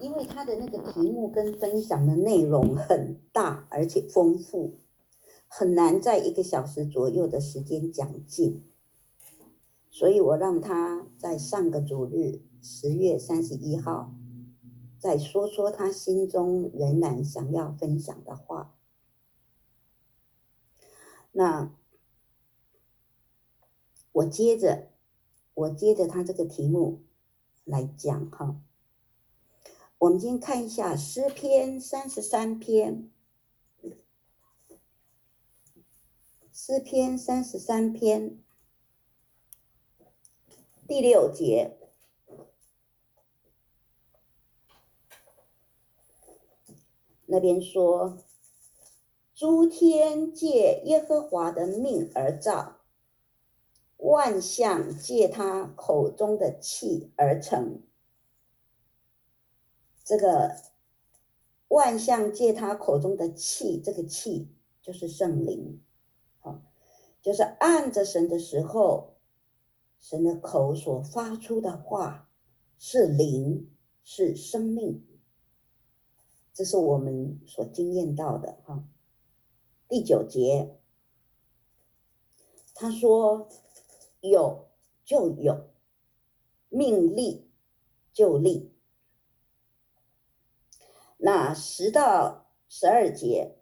因为它的那个题目跟分享的内容很大而且丰富，很难在1个小时左右的时间讲尽，所以我让他在上个主日10月31号再说说他心中仍然想要分享的话。那我接着他这个题目来讲哈。我们今天看一下诗篇33篇，诗篇33篇第6节，那边说：诸天借耶和华的命而造，万象借他口中的气而成。这个万象借他口中的气，这个气就是圣灵，就是按着神的时候，神的口所发出的话是灵，是生命。这是我们所经验到的哈。第9节，他说有就有，命立就立。那10到12节，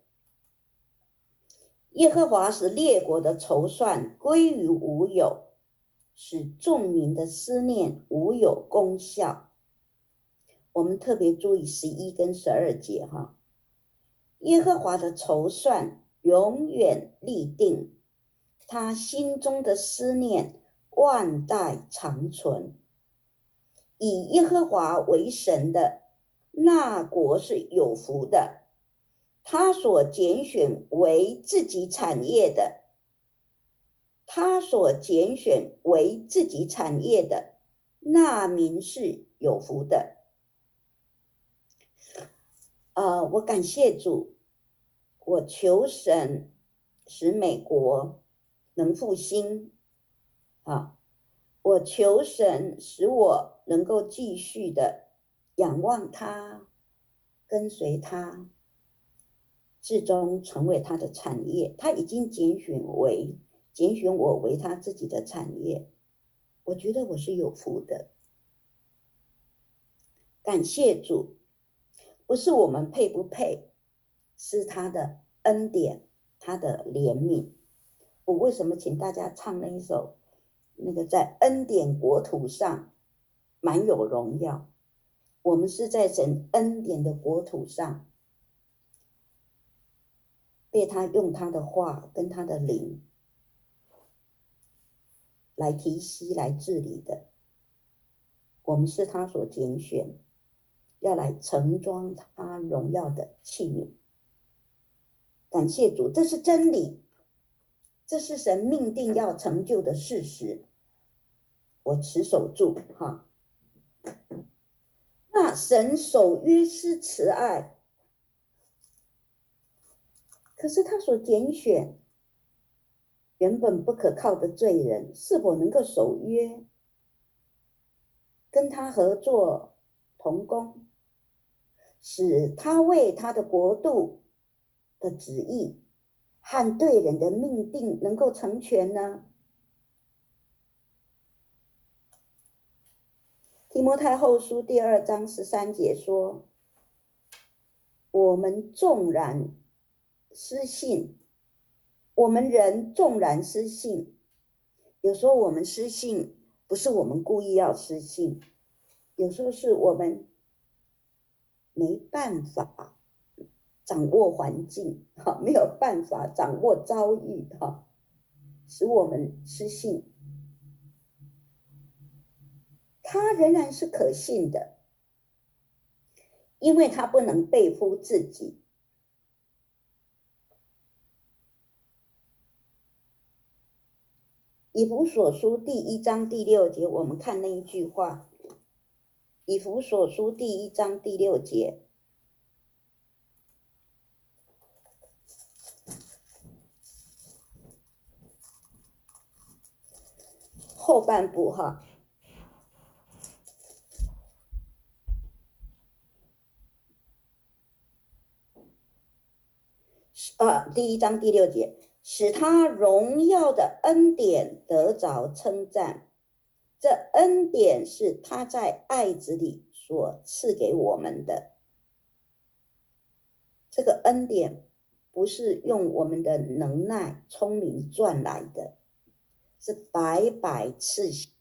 耶和华使列国的筹算归于无有，使众民的思念无有功效。我们特别注意11跟12节哈。耶和华的筹算永远立定，他心中的思念万代长存。以耶和华为神的那国是有福的，他所拣选为自己产业的，那民是有福的。我感谢主，我求神使美国能复兴啊！我求神使我能够继续的仰望他，跟随他，至终成为他的产业。他已经拣选我为他自己的产业，我觉得我是有福的。感谢主，不是我们配不配，是他的恩典，他的怜悯。我为什么请大家唱那一首那个在恩典国土上满有荣耀？我们是在神恩典的国土上，被他用他的话跟他的灵来提息来治理的。我们是他所拣选，要来盛装他荣耀的器皿。感谢主，这是真理，这是神命定要成就的事实，我持守住哈。那神守约施慈爱，可是他所拣选原本不可靠的罪人，是否能够守约，跟他合作同工，使他为他的国度的旨意和对人的命定能够成全呢？提摩太后书第2章13节说：我们纵然失信，我们人纵然失信，有时候我们失信不是我们故意要失信，有时候是我们没办法掌握环境，没有办法掌握遭遇，使我们失信。他仍然是可信的，因为他不能背负自己。以弗所书第1章第6节，我们看那一句话。以弗所书第1章第6节，后半部哈。 第1章第6节，使他荣耀的恩典得着称赞。这恩典是他在爱子里所赐给我们的。这个恩典不是用我们的能耐、聪明赚来的，是白白赐下。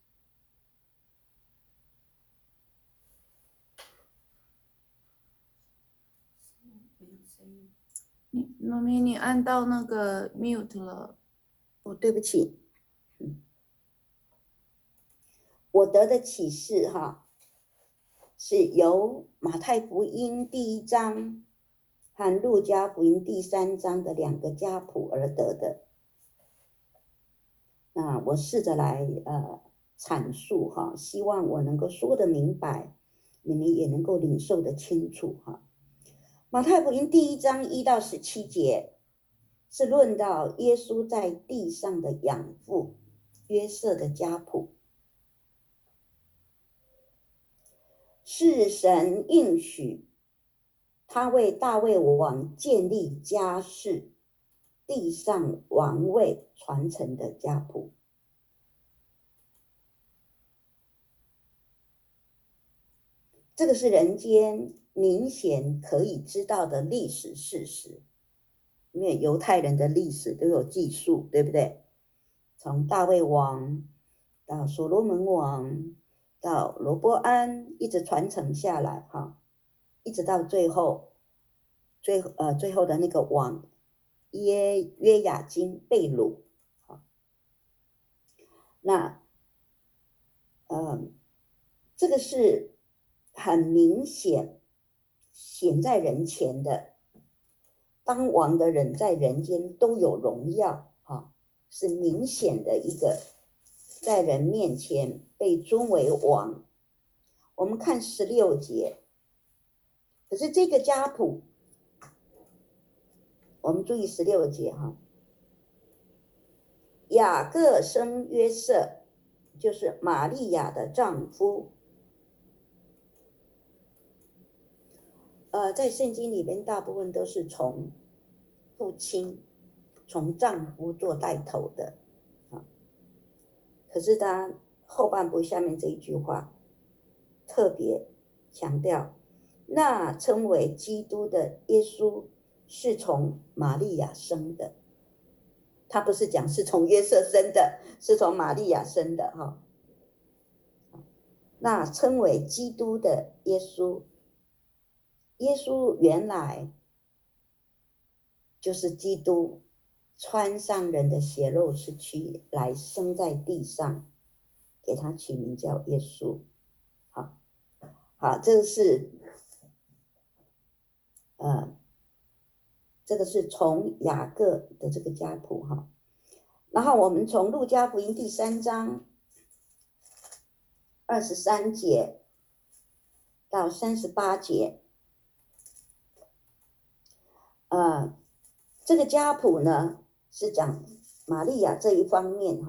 妈咪，你按到那个 mute 了。 哦，对不起。我得的启示是由马太福音第1章和路加福音第3章的2个家谱而得的。那我试着来阐述希望我能够说得明白，你们也能够领受得清楚马太福音第1章1到17节是论到耶稣在地上的养父约瑟的家谱，是神应许他为大卫王建立家室，地上王位传承的家谱。这个是人间明显可以知道的历史事实，因为犹太人的历史都有记述，对不对？从大卫王到所罗门王到罗波安，一直传承下来一直到最后的那个王约雅斤被掳那这个是很明显显在人前的，当王的人在人间都有荣耀是明显的一个在人面前被尊为王。我们看16节，可是这个家谱，我们注意16节雅各生约瑟，就是玛利亚的丈夫。在圣经里面大部分都是从父亲、从丈夫做带头的可是他后半部下面这一句话特别强调，那称为基督的耶稣是从玛利亚生的。他不是讲是从约瑟生的，是从玛利亚生的那称为基督的耶稣，耶稣原来就是基督穿上人的血肉之躯来生在地上，给他取名叫耶稣。这个是这个是从雅各的这个家谱然后我们从路加福音第3章23节到38节这个家谱呢是讲玛利亚这一方面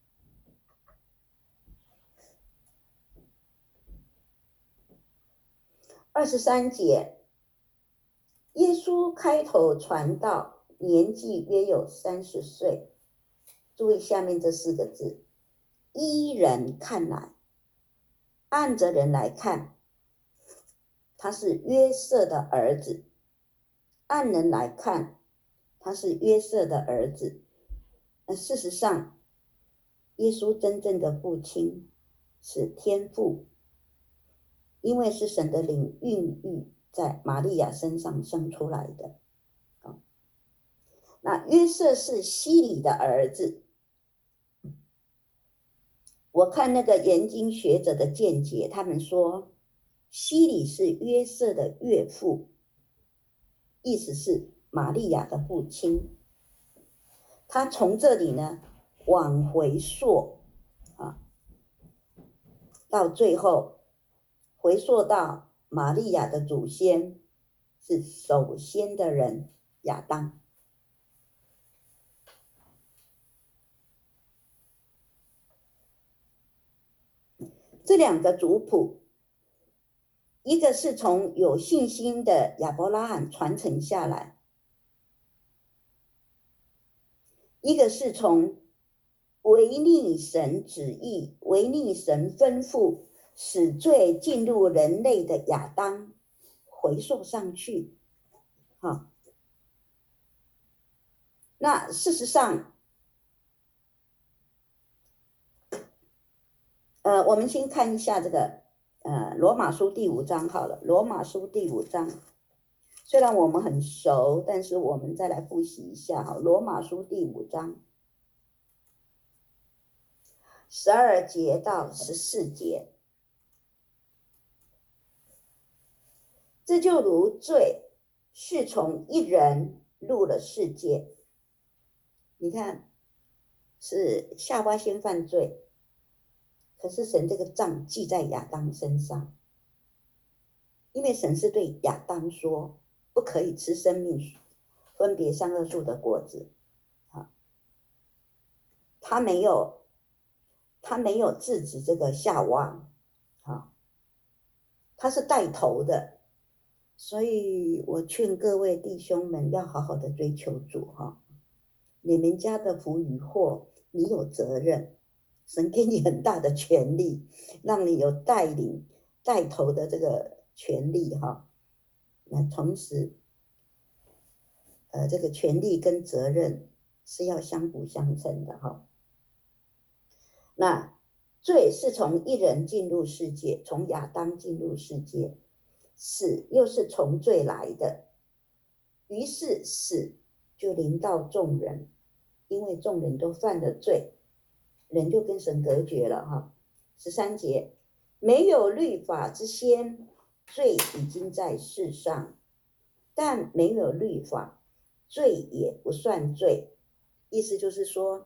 23节，耶稣开头传道，年纪约有30岁。注意下面这4个字，依人看来，按着人来看，他是约瑟的儿子；按人来看，他是约瑟的儿子。事实上，耶稣真正的父亲是天父，因为是神的灵孕育在玛利亚身上生出来的那约瑟是希里的儿子。我看那个研经学者的见解，他们说希里是约瑟的岳父，意思是玛利亚的父亲。他从这里呢往回溯到最后回溯到玛利亚的祖先是首先的人亚当。这2个族谱，一个是从有信心的亚伯拉罕传承下来， 一个是从违逆神旨意、违逆神吩咐，使罪进入人类的亚当回溯上去。好，那事实上，我们先看一下这个罗马书第5章好了。罗马书第5章，虽然我们很熟，但是我们再来复习一下哈。罗马书第5章12节到14节，这就如罪是从一人入了世界。你看，是夏娃先犯罪，可是神这个账记在亚当身上，因为神是对亚当说，不可以吃生命分别善恶树的果子。他没有制止这个夏娃，他是带头的。所以我劝各位弟兄们要好好的追求主哈。你们家的福与祸，你有责任，神给你很大的权利，让你有带领带头的这个权利哈。那同时这个权利跟责任是要相辅相成的哈。那罪是从一人进入世界，从亚当进入世界，死又是从罪来的，于是死就临到众人，因为众人都犯了罪，人就跟神隔绝了哈。13节，没有律法之先，罪已经在世上，但没有律法，罪也不算罪。意思就是说，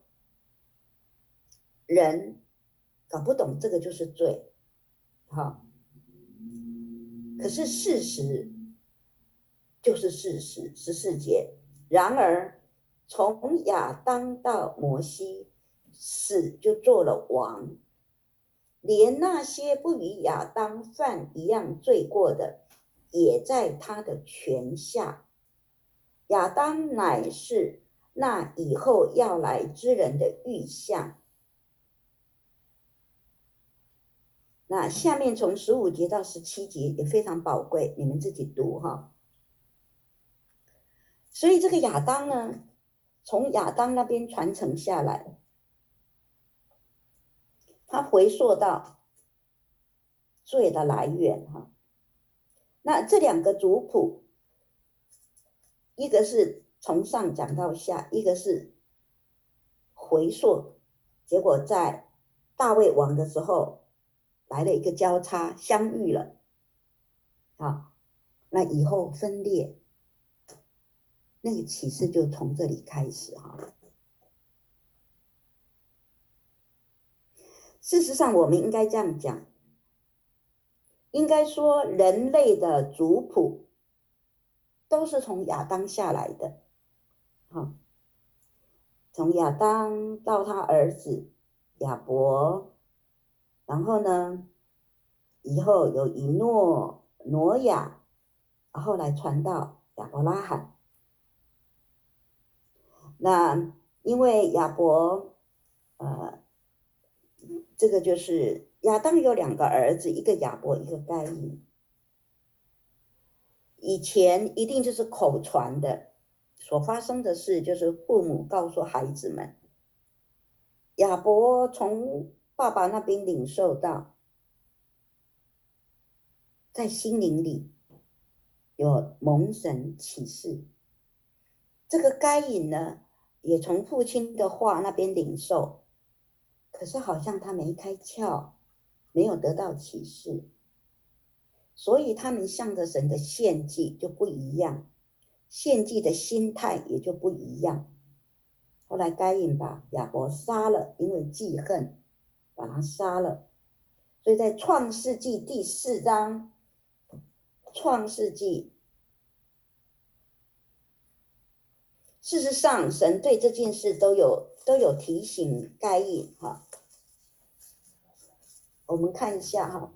人搞不懂这个就是罪，好，可是事实就是事实。14节，然而从亚当到摩西，死就做了王，连那些不与亚当犯一样罪过的，也在他的权下。亚当乃是那以后要来之人的预像。那下面从15节到17节也非常宝贵，你们自己读哈。所以这个亚当呢，从亚当那边传承下来，他回溯到罪的来源哈。那这2个族谱，一个是从上讲到下，一个是回溯，结果在大卫王的时候来了一个交叉，相遇了，好，那以后分裂，那个启示就从这里开始哈。事实上，我们应该这样讲，应该说人类的族谱都是从亚当下来的，好，从亚当到他儿子亚伯，然后呢，以后有以诺、挪亚，后来传到亚伯拉罕。那因为亚伯，这个就是亚当有2个儿子，一个亚伯，一个该隐。以前一定就是口传的，所发生的事就是父母告诉孩子们，亚伯从爸爸那边领受到，在心灵里有蒙神启示。这个该隐呢，也从父亲的话那边领受，可是好像他没开窍，没有得到启示，所以他们向着神的献祭就不一样，献祭的心态也就不一样。后来该隐把亚伯杀了，因为记恨把他杀了。所以在创世纪第4章，创世纪，事实上神对这件事都有提醒该隐哈。我们看一下哈，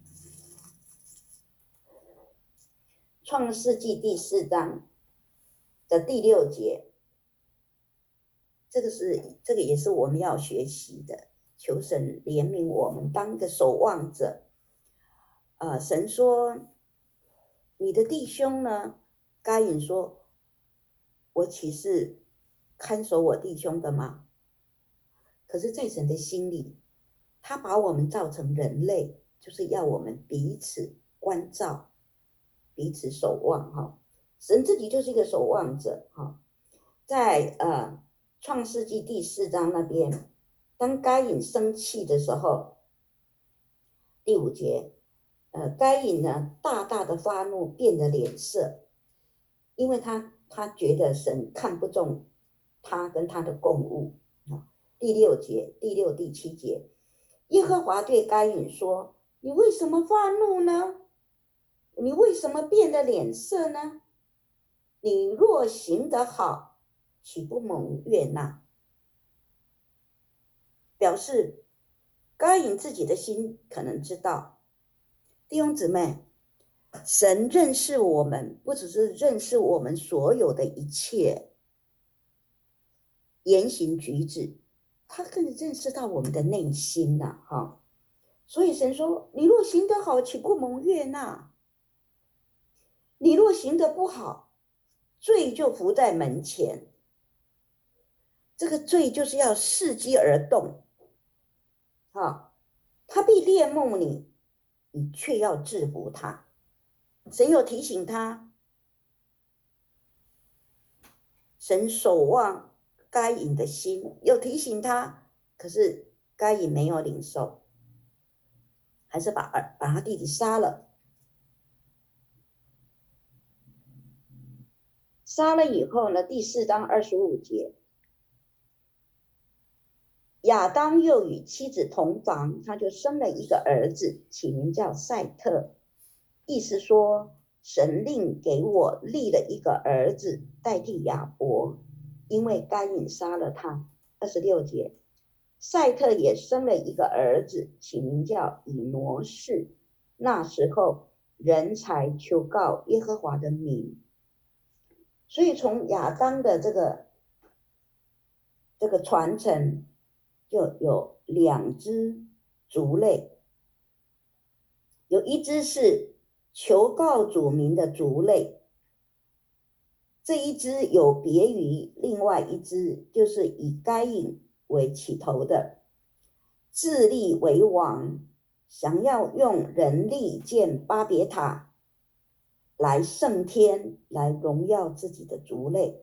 创世纪第4章的第6节， 这个也是我们要学习的，求神怜悯我们，当个守望者。神说你的弟兄呢？该隐说，我岂是看守我弟兄的吗？可是在神的心里，他把我们造成人类，就是要我们彼此关照，彼此守望哈。神自己就是一个守望者哈。在创世纪第4章那边，当该隐生气的时候，第5节，该隐呢大大的发怒，变了脸色，因为他觉得神看不中他跟他的供物。第6节、第6、第7节，耶和华对该隐说：“你为什么发怒呢？你为什么变了脸色呢？你若行得好，岂不蒙悦纳？”表示该隐自己的心可能知道，弟兄姊妹，神认识我们，不只是认识我们所有的一切言行举止，他更认识到我们的内心呐，哈。所以神说：“你若行得好，岂不蒙悦纳？你若行得不好，罪就伏在门前。”这个罪就是要伺机而动，他必恋慕你，你却要制服他。神有提醒他，神守望该隐的心，有提醒他，可是该隐没有领受，还是把他弟弟杀了。杀了以后呢，第4章25节，亚当又与妻子同房，他就生了一个儿子，起名叫赛特，意思说神令给我立了一个儿子代替亚伯，因为该隐杀了他。26节，赛特也生了一个儿子，起名叫以挪士，那时候人才求告耶和华的名。所以从亚当的这个传承，就有2支族类，有一支是求告主名的族类，这一支有别于另外一支，就是以该隐为起头的，自立为王，想要用人力建巴别塔来升天，来荣耀自己的族类，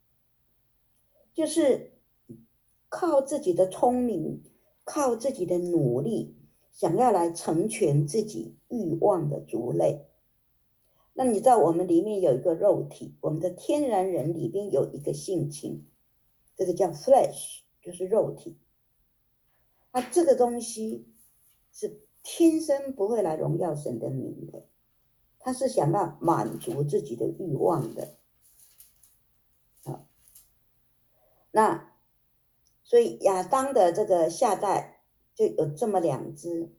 就是靠自己的聪明，靠自己的努力，想要来成全自己欲望的族类。那你知道我们里面有一个肉体，我们的天然人里面有一个性情，这个叫 flesh， 就是肉体。那这个东西是天生不会来荣耀神的名的，他是想要满足自己的欲望的。那所以亚当的这个下代就有这么2支，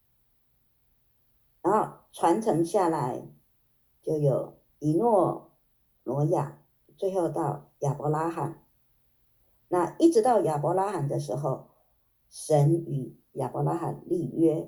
然后传承下来就有以诺、挪亚，最后到亚伯拉罕。那一直到亚伯拉罕的时候，神与亚伯拉罕立约。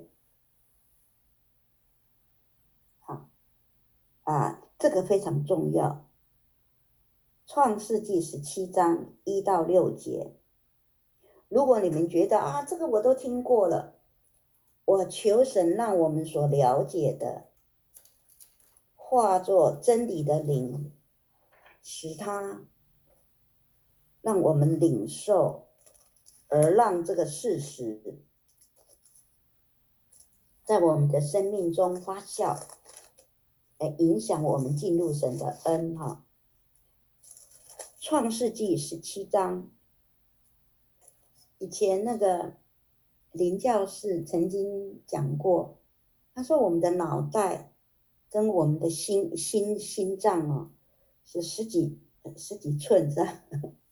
这个非常重要。创世纪17章1到6节，如果你们觉得这个我都听过了，我求神让我们所了解的化作真理的灵，使它让我们领受，而让这个事实在我们的生命中发酵，影响我们进入神的恩哈。创世纪17章，以前那个林教士曾经讲过，他说我们的脑袋跟我们的心脏是十几寸这样，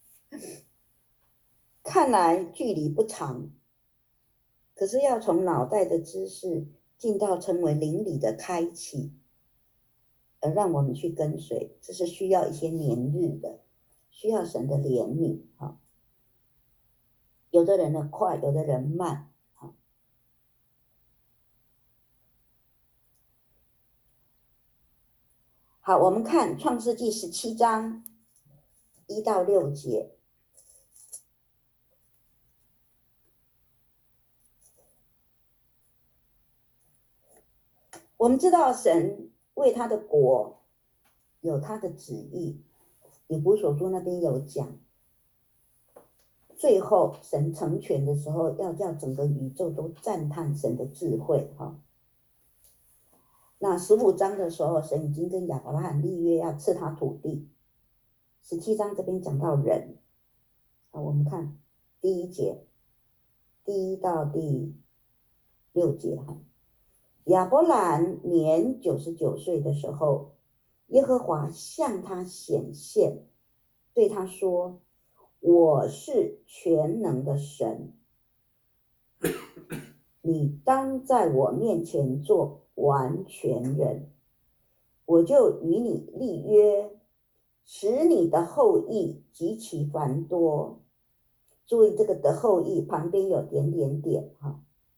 看来距离不长，可是要从脑袋的知识进到成为灵里的开启，而让我们去跟随，这是需要一些年日的，需要神的怜悯。 有的人呢快，有的人慢。好，我们看创世纪17章1到6节。我们知道神为他的国有他的旨意，以弗所书那边有讲，最后神成全的时候，要叫整个宇宙都赞叹神的智慧哈。那15章的时候，神已经跟亚伯拉罕立约，要赐他土地。17章这边讲到人，我们看第1节，第1到第6节哈。亚伯兰年99岁的时候，耶和华向他显现，对他说：“我是全能的神，你当在我面前做完全人，我就与你立约，使你的后裔极其繁多。”注意这个的后裔旁边有点点点哈。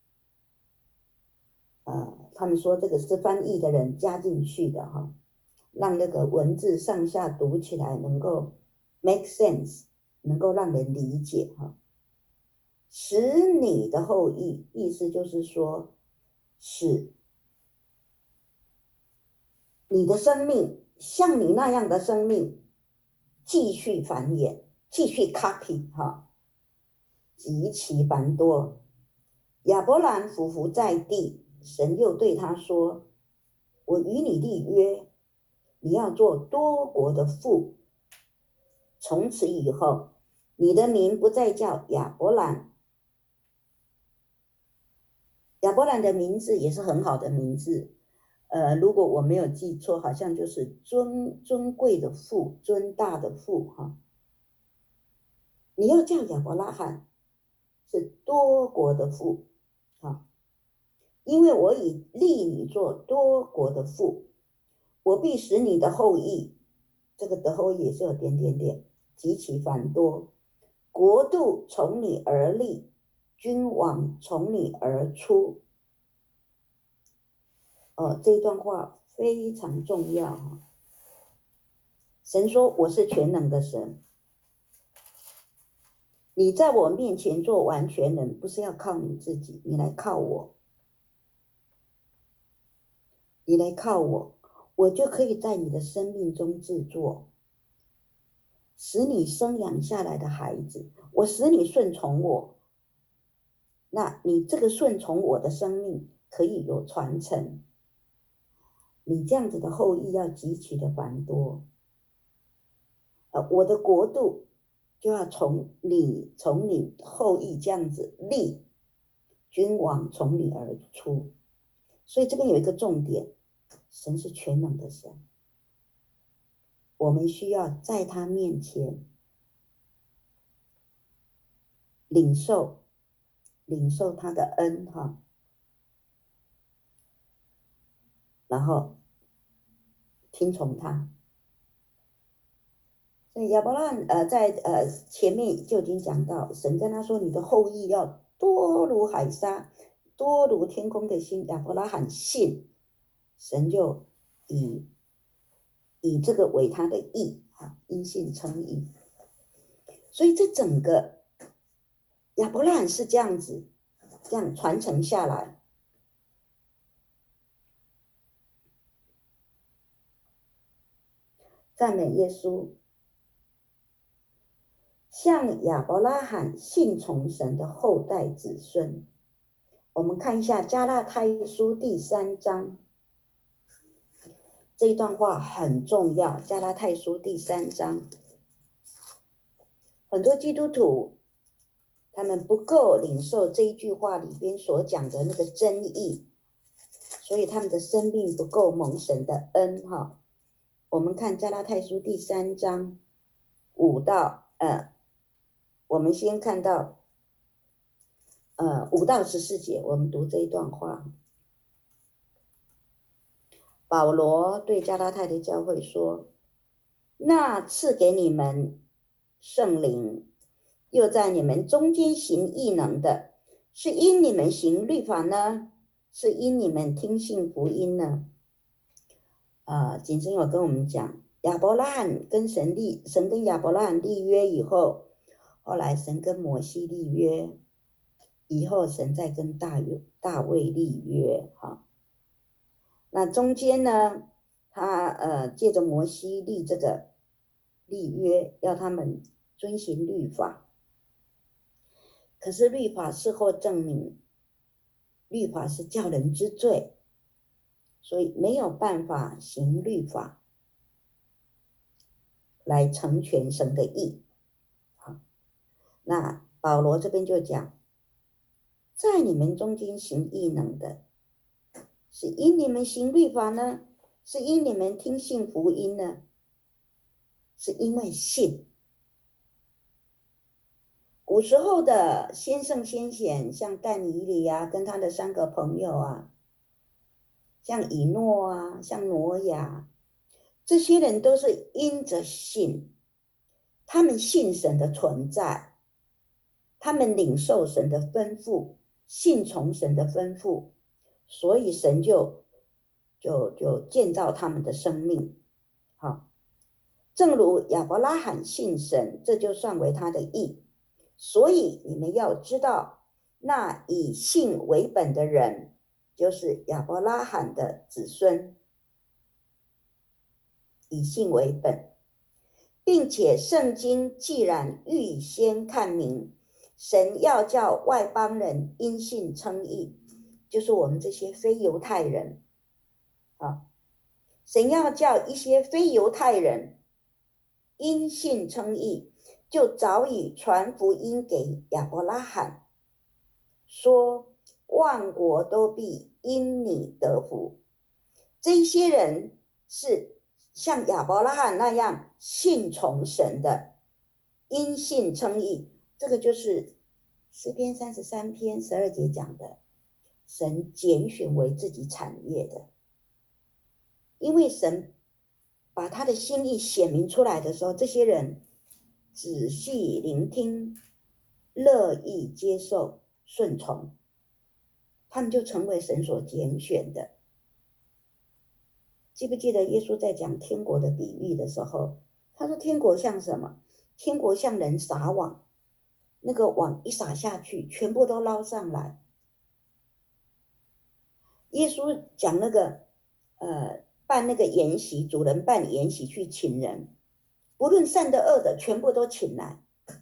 他们说这个是翻译的人加进去的哈，让那个文字上下读起来能够 make sense， 能够让人理解哈。使你的后裔，意思就是说，使你的生命像你那样的生命继续繁衍，继续 copy 哈，极其繁多。亚伯兰俯伏在地，神又对他说：“我与你立约，你要做多国的父。从此以后，你的名不再叫亚伯兰。”亚伯兰的名字也是很好的名字，如果我没有记错，好像就是尊贵的父，尊大的父哈。你要叫亚伯拉罕，是多国的父啊。因为我已立你做多国的父，我必使你的后裔，这个的后裔也是有点点点，极其繁多，国度从你而立，君王从你而出。这一段话非常重要哈。神说：“我是全能的神，你在我面前做完全人，不是要靠你自己，你来靠我。你来靠我，我就可以在你的生命中制作，使你生养下来的孩子，我使你顺从我。那你这个顺从我的生命可以有传承，你这样子的后裔要极其的繁多。我的国度就要从你后裔这样子立，君王从你而出。所以这边有一个重点，神是全能的神，我们需要在他面前领受他的恩哈，然后听从他。所以亚伯拉罕在前面就已经讲到，神跟他说：“你的后裔要多如海沙，多如天空的星。”亚伯拉罕信，神就以这个为他的义啊，因信称义。所以这整个亚伯拉罕是这样子，这样传承下来。赞美耶稣。像亚伯拉罕信从神的后代子孙，我们看一下加拉太书第3章，这一段话很重要。加拉太书第3章，很多基督徒他们不够领受这一句话里边所讲的那个真意，所以他们的生命不够蒙神的恩哈。我们看加拉太书第3章5到我们先看到5到14节，我们读这一段话。保罗对加拉太的教会说：“那赐给你们圣灵， 又在你们中间行异能的，是因你们行律法呢，是因你们听信福音呢？谨生有跟我们讲，亚伯拉罕跟神跟亚伯拉罕立约以后，后来神跟摩西立约，以后神再跟大卫立约，那中间呢，他借着摩西立这个立约，要他们遵行律法。可是律法事后证明，律法是叫人知罪，所以没有办法行律法来成全神的义。那保罗这边就讲，在你们中间行异能的，是因你们行律法呢，是因你们听信福音呢，是因为信。古时候的先圣先贤，像但以理啊，跟他的3个朋友啊，像以诺啊，像挪亚，这些人都是因着信，他们信神的存在，他们领受神的吩咐，信从神的吩咐，所以神就建造他们的生命。好，正如亚伯拉罕信神，这就算为他的义。所以你们要知道，那以信为本的人，就是亚伯拉罕的子孙，以信为本，并且圣经既然预先看明，神要叫外邦人因信称义，就是我们这些非犹太人神要叫一些非犹太人因信称义，就早已传福音给亚伯拉罕，说万国都必因你得福。这一些人是像亚伯拉罕那样信从神的，因信称义。这个就是诗篇33篇12节讲的，神拣选为自己产业的。因为神把他的心意显明出来的时候，这些人仔细聆听，乐意接受，顺从，他们就成为神所拣选的。记不记得耶稣在讲天国的比喻的时候，他说天国像什么？天国像人撒网，那个网一撒下去，全部都捞上来。耶稣讲那个办那个筵席，主人办筵席去请人，不论善的恶的，全部都请来。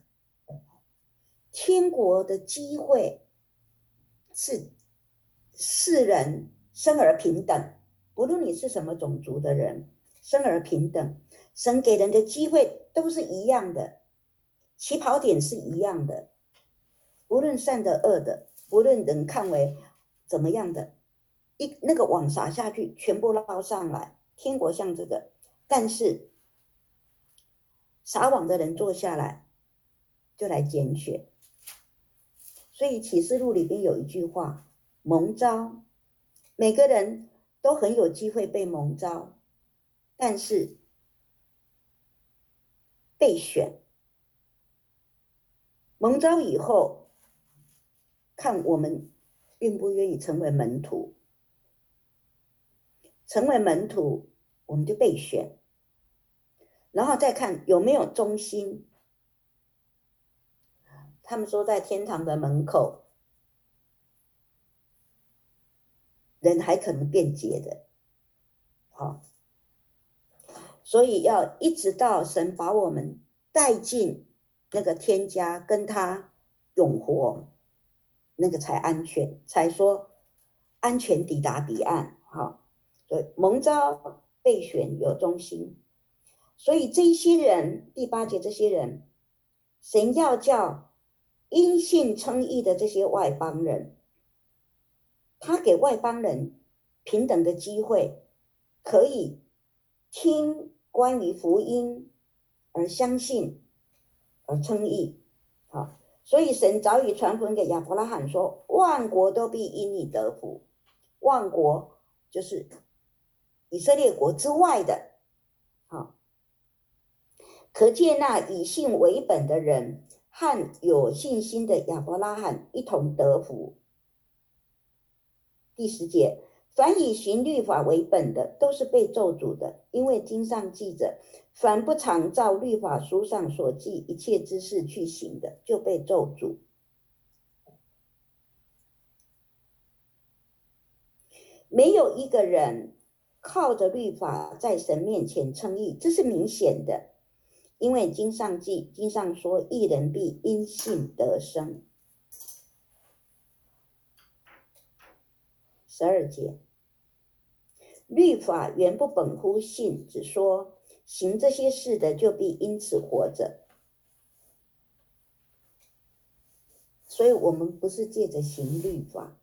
天国的机会是世人生而平等，不论你是什么种族的人，生而平等，神给人的机会都是一样的，起跑点是一样的，不论善的恶的，不论人看为怎么样的，那个网撒下去，全部捞上来。天国像这个，但是撒网的人坐下来，就来拣选。所以启示录里边有一句话，蒙召，每个人都很有机会被蒙召，但是被选，蒙召以后，看我们愿不愿意成为门徒。成为门徒，我们就被选，然后再看有没有忠心。他们说在天堂的门口，人还可能变节的，所以要一直到神把我们带进那个天家，跟他永活，那个才安全，才说安全抵达彼岸。所以蒙召被选有忠心，所以这些人，第8节这些人，神要叫因信称义的这些外邦人，他给外邦人平等的机会，可以听关于福音而相信而称义。所以神早已传福音给亚伯拉罕说，万国都必因你得福。万国就是以色列国之外的。可见那以信为本的人， 和有信心的亚伯拉罕一同得福。第10节，凡以行律法为本的，都是被咒诅的，因为经上记着，凡不常照律法书上所记一切之事去行的，就被咒诅。没有一个人靠着律法在神面前称义，这是明显的，因为经上说，义人必因信得生。12节，律法原不本乎信，只说行这些事的就必因此活着。所以我们不是借着行律法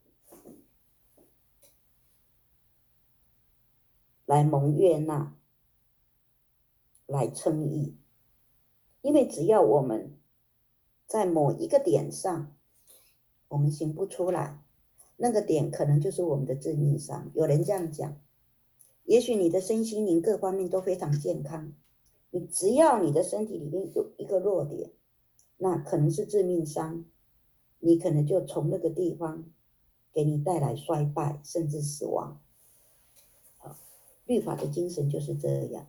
来蒙悦纳，来称义，因为只要我们在某一个点上我们行不出来，那个点可能就是我们的致命伤。有人这样讲，也许你的身心灵各方面都非常健康，你只要你的身体里面有一个弱点，那可能是致命伤，你可能就从那个地方给你带来衰败甚至死亡。律法的精神就是这样。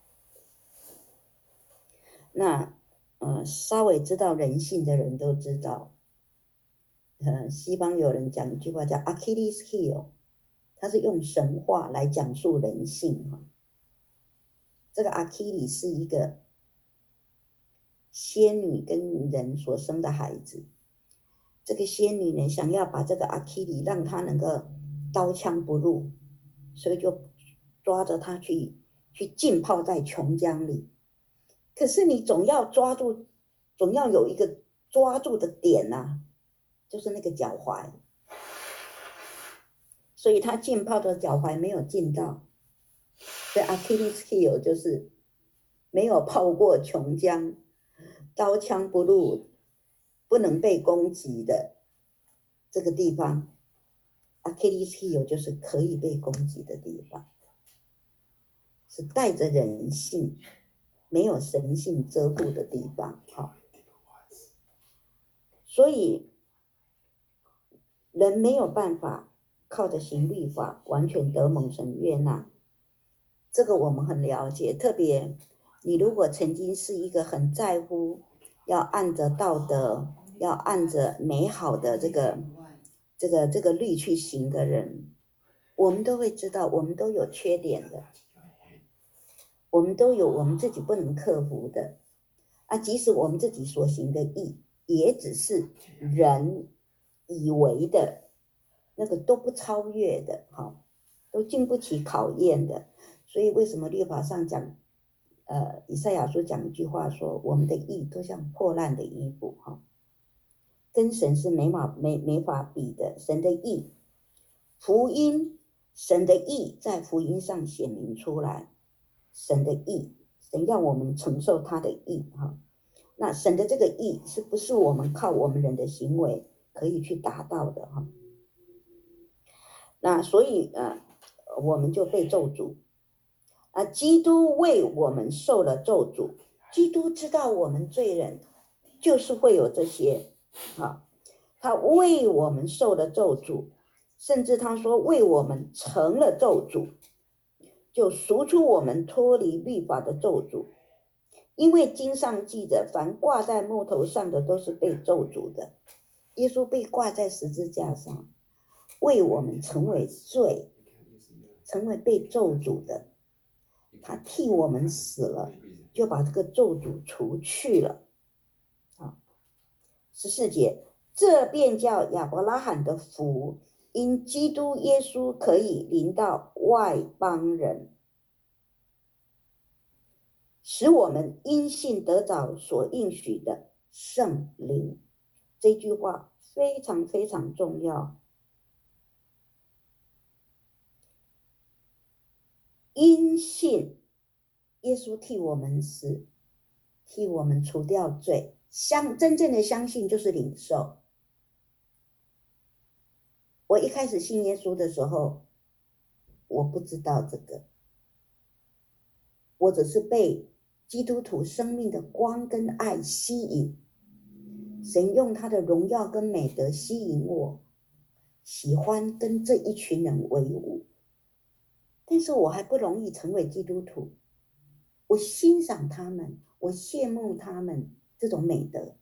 那稍微知道人性的人都知道，西方有人讲一句话叫 Achilles heel， 他是用神话来讲述人性。这个 Achilles 是一个仙女跟人所生的孩子，这个仙女呢想要把这个 Achilles 让他能够刀枪不入，所以就抓着他去浸泡在琼浆里。可是你总要抓住，总要有一个抓住的点啊，就是那个脚踝，所以他浸泡的脚踝没有浸到，所以 Achilles heel 就是没有泡过琼浆，刀枪不入，不能被攻击的这个地方。Achilles heel 就是可以被攻击的地方，是带着人性没有神性遮护的地方。所以人没有办法靠着行律法完全得蒙神悦纳，这个我们很了解。特别你如果曾经是一个很在乎要按着道德，要按着美好的这个律去行的人，我们都会知道我们都有缺点的，我们都有我们自己不能克服的即使我们自己所行的义，也只是人以为的那个都不超越的，都经不起考验的。所以为什么律法上讲以赛亚书讲一句话说，我们的义都像破烂的衣服，跟神是没法比的。神的义，福音，神的义在福音上显明出来，神的义，神要我们承受他的义。那神的这个义是不是我们靠我们人的行为可以去达到的？那所以我们就被咒诅。基督为我们受了咒诅，基督知道我们罪人就是会有这些，他为我们受了咒诅，甚至他说为我们成了咒诅，就赎出我们脱离律法的咒诅。因为经上记着，凡挂在木头上的都是被咒诅的。耶稣被挂在十字架上，为我们成为罪，成为被咒诅的。他替我们死了，就把这个咒诅除去了。14节，这便叫亚伯拉罕的福，因基督耶稣可以临到外邦人，使我们因信得着所应许的圣灵。这句话非常非常重要。因信耶稣替我们死，替我们除掉罪，真正的相信就是领受。我一开始信耶稣的时候，我不知道这个，我只是被基督徒生命的光跟爱吸引， 神用他的荣耀跟美德吸引我，喜欢跟这一群人为伍，但是我还不容易成为基督徒。我欣赏他们，我羡慕他们这种美德，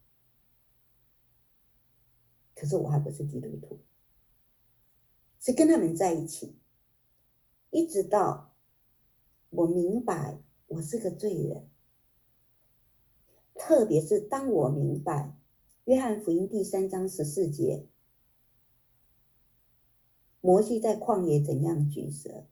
可是我还不是基督徒，是跟他们在一起，一直到我明白我是个罪人，特别是当我明白约翰福音第3章14节，摩西在旷野怎样举蛇，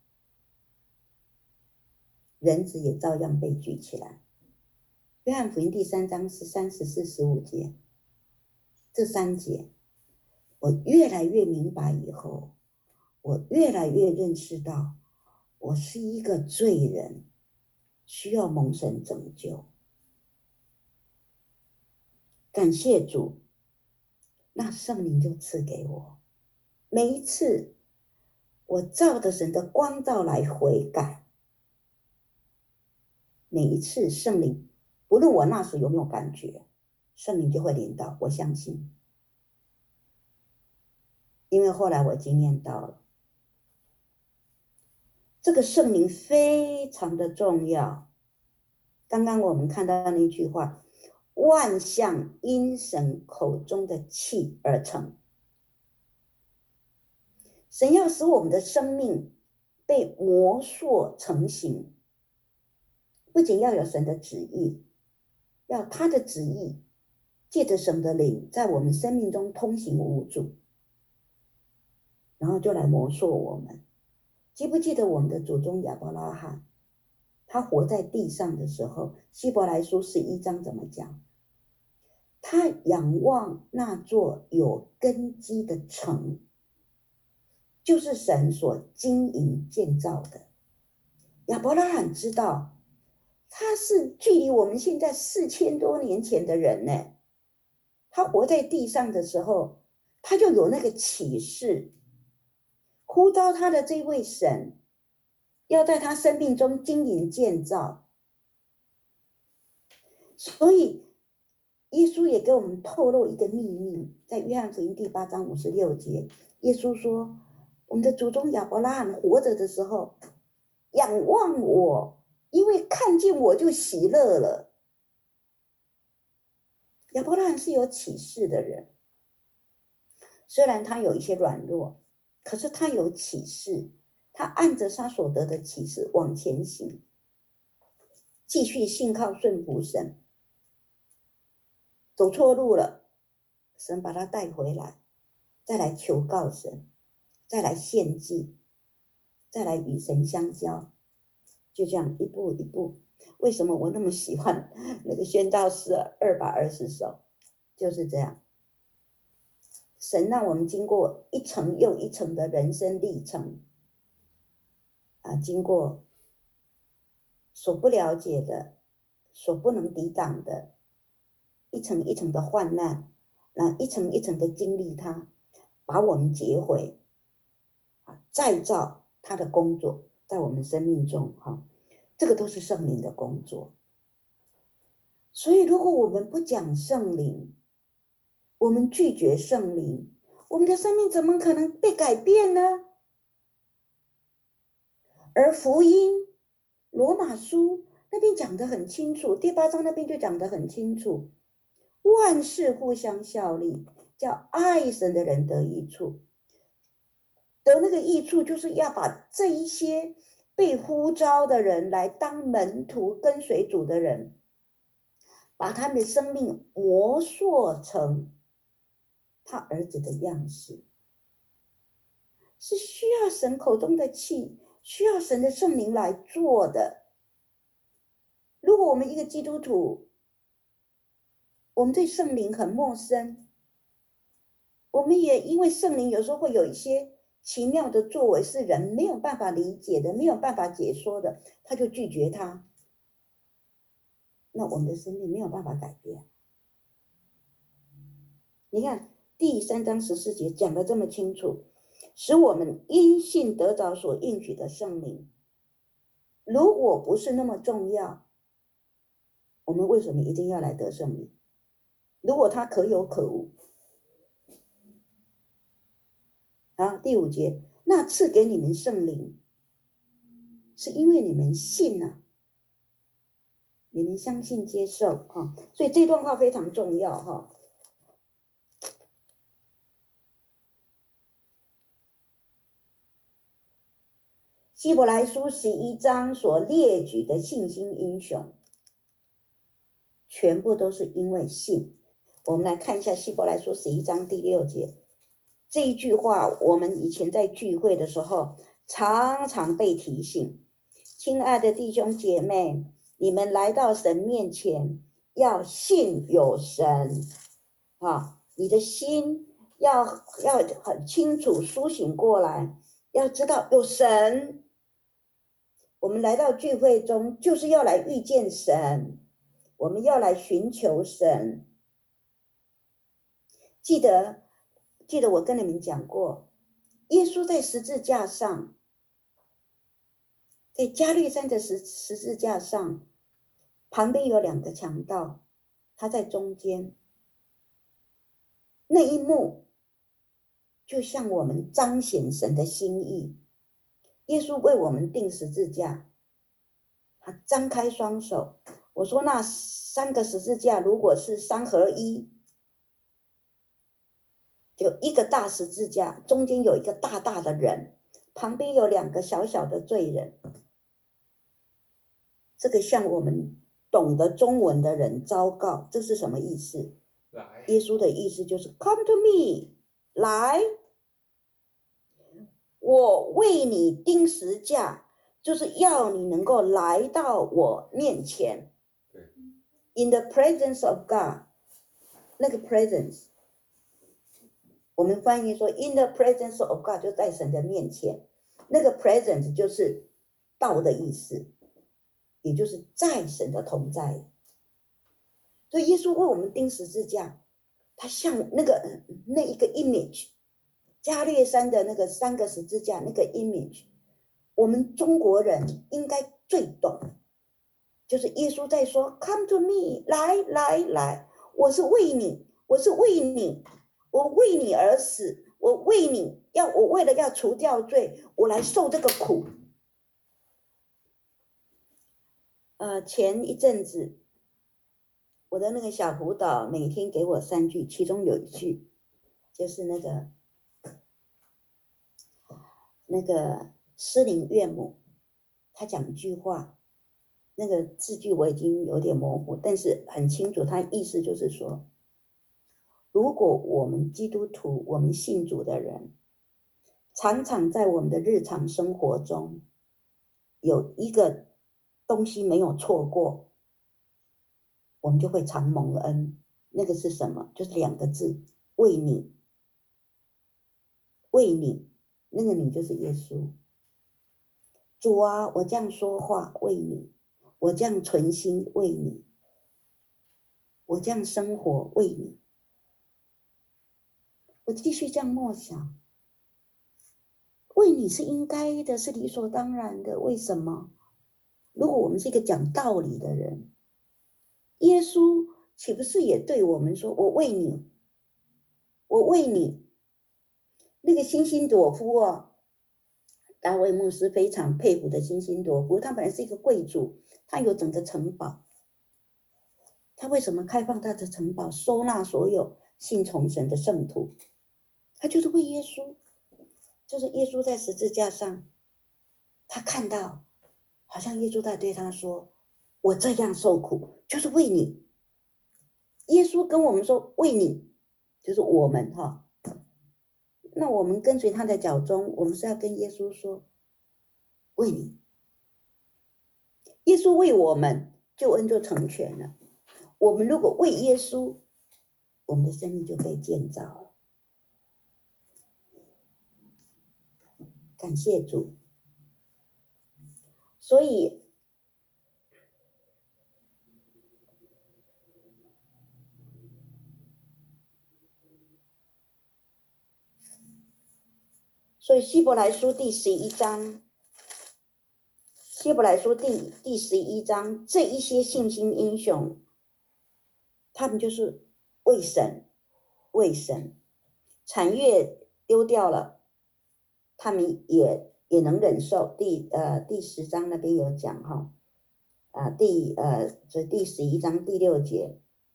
人子也照样被举起来。约翰福音第3章13、14、15节，这3节我越来越明白以后，我越来越认识到我是一个罪人，需要蒙神拯救。感谢主，那圣灵就赐给我。每一次我照着神的光照来悔改，每一次圣灵，不论我那时有没有感觉，圣灵就会临到，我相信。因为后来我经验到了，这个圣灵非常的重要。刚刚我们看到那句话，万象因神口中的气而成。神要使我们的生命被磨塑成型，不仅要有神的旨意，要他的旨意借着神的灵在我们生命中通行无阻，然后就来磨塑我们。记不记得我们的祖宗亚伯拉罕，他活在地上的时候，希伯来书11章怎么讲？他仰望那座有根基的城，就是神所经营建造的。亚伯拉罕知道，他是距离我们现在4000多年前的人呢。他活在地上的时候，他就有那个启示，呼召他的这位神要在他生命中经营建造。所以耶稣也给我们透露一个秘密，在约翰福音第8章56节，耶稣说，我们的祖宗亚伯拉罕活着的时候仰望我，因为看见我就喜乐了。亚伯拉罕是有启示的人，虽然他有一些软弱，可是他有启示，他按着他所得的启示往前行，继续信靠顺服神。走错路了，神把他带回来，再来求告神，再来献祭，再来与神相交，就这样一步一步。为什么我那么喜欢那个宣道诗220首？就是这样，神让我们经过一层又一层的人生历程，经过所不了解的，所不能抵挡的，一层一层的患难，一层一层的经历它，把我们接回，再造他的工作在我们生命中，这个都是圣灵的工作。所以如果我们不讲圣灵，我们拒绝圣灵，我们的生命怎么可能被改变呢？而福音罗马书那边讲得很清楚，第8章那边就讲得很清楚，万事互相效力，叫爱神的人得益处。得那个益处就是要把这一些被呼召的人来当门徒跟随主的人，把他们的生命磨塑成他儿子的样式，是需要神口中的气，需要神的圣灵来做的。如果我们一个基督徒，我们对圣灵很陌生，我们也因为圣灵有时候会有一些奇妙的作为是人没有办法理解的，没有办法解说的，他就拒绝他，那我们的生命没有办法改变。你看第3章14节讲得这么清楚，使我们因信得着所应许的圣灵。如果不是那么重要，我们为什么一定要来得圣灵？ 如果他可有可无。好，第5节，那赐给你们圣灵，是因为你们信啊，你们相信接受哈，所以这段话非常重要哈。希伯来书11章所列举的信心英雄，全部都是因为信。我们来看一下希伯来书11章第6节，这一句话我们以前在聚会的时候常常被提醒。亲爱的弟兄姐妹，你们来到神面前要信有神啊，你的心要很清楚苏醒过来，要知道有神。我们来到聚会中就是要来遇见神，我们要来寻求神。记得我跟你们讲过，耶稣在十字架上，在加略山的十字架上，旁边有2个强盗，他在中间。那一幕就像我们彰显神的心意。耶稣为我们钉十字架，他张开双手。我说那3个十字架如果是3合1，就一个大十字架，中间有一个大大的人，旁边有2个小小的罪人。这个像我们懂得中文的人昭告，这是什么意思？耶稣的意思就是 Come to me， 来，我为你钉十字架，就是要你能够来到我面前。In the presence of God， 那个 presence， 我们翻译说 In the presence of God 就在神的面前，那个 presence 就是道的意思，也就是在神的同在。所以耶稣为我们钉十字架，他像那一个 image， 加略山的那个3个十字架那个 image， 我们中国人应该最懂，就是耶稣在说 Come to me， 来来来，我是为你，我是为你，我为你而死，我为了要除掉罪，我来受这个苦。前一阵子我的那个小辅导每天给我3句，其中有一句就是那个施灵岳母，他讲一句话，那个字句我已经有点模糊，但是很清楚，他意思就是说，如果我们基督徒，我们信主的人，常常在我们的日常生活中有一个东西没有错过，我们就会常蒙恩。那个是什么？就是2个字，为你。为你，那个你就是耶稣。主啊，我这样说话为你，我这样存心为你，我这样生活为你。我继续这样默想，为你是应该的，是理所当然的。为什么？如果我们是一个讲道理的人，耶稣岂不是也对我们说，我为你，我为你。那个辛辛朵夫哦，大卫牧师非常佩服的辛辛朵夫，他本来是一个贵族，他有整个城堡。他为什么开放他的城堡，收纳所有信从神的圣徒？他就是为耶稣，就是耶稣在十字架上，他看到好像耶稣在对他说，我这样受苦就是为你。耶稣跟我们说为你，就是我们哈。那我们跟随他的脚踪，我们是要跟耶稣说为你。耶稣为我们，救恩就成全了。我们如果为耶稣，我们的生命就被建造了。感谢主。所以希伯来书第11章，希伯来书第11章，这一些信心英雄，他们就是为神，产业丢掉了，他们也能忍受。第10章那边有讲哈，第11章第6节，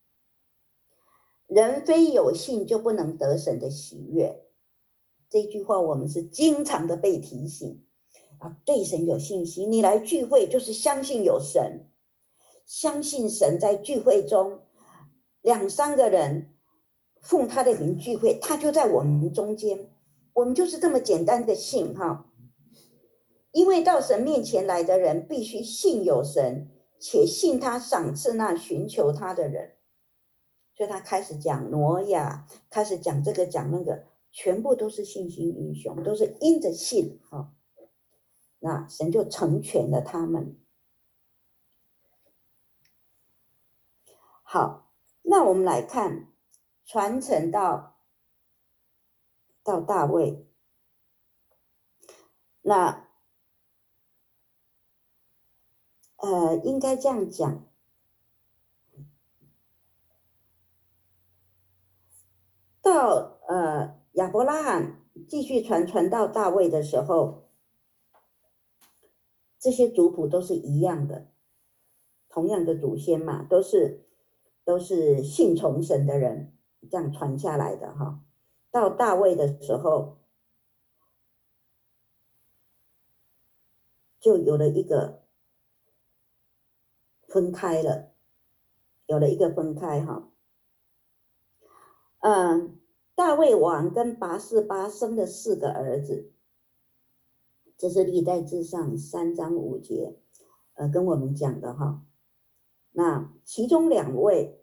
人非有信就不能得神的喜悦。这句话我们是经常的被提醒啊，对神有信心。你来聚会就是相信有神，相信神在聚会中2、3个人奉他的名聚会，他就在我们中间。我们就是这么简单的信哈。因为到神面前来的人必须信有神，且信他赏赐那寻求他的人。所以他开始讲挪亚，开始讲这个讲那个，全部都是信心英雄，都是因着信哈。那神就成全了他们。好，那我们来看传承到大卫。那应该这样讲，到亚伯拉罕继续传到大卫的时候，这些族谱都是一样的，同样的祖先嘛，都是信从神的人，这样传下来的哈。到大卫的时候，就有了一个分开了，哈。大卫王跟拔示巴生了4个儿子，这是历代志上3章5节，跟我们讲的哈。那其中2位，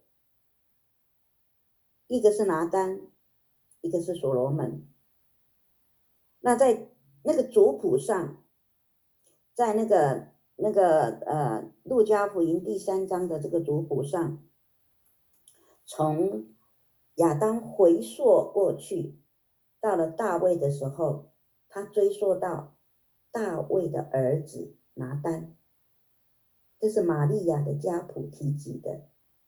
一个是拿单，一个是所罗门。那在那个族谱上，在那个路加福音第3章的这个族谱上，从亚当回溯过去，到了大卫的时候，他追溯到大卫的儿子拿单，这是玛利亚的家谱提及的。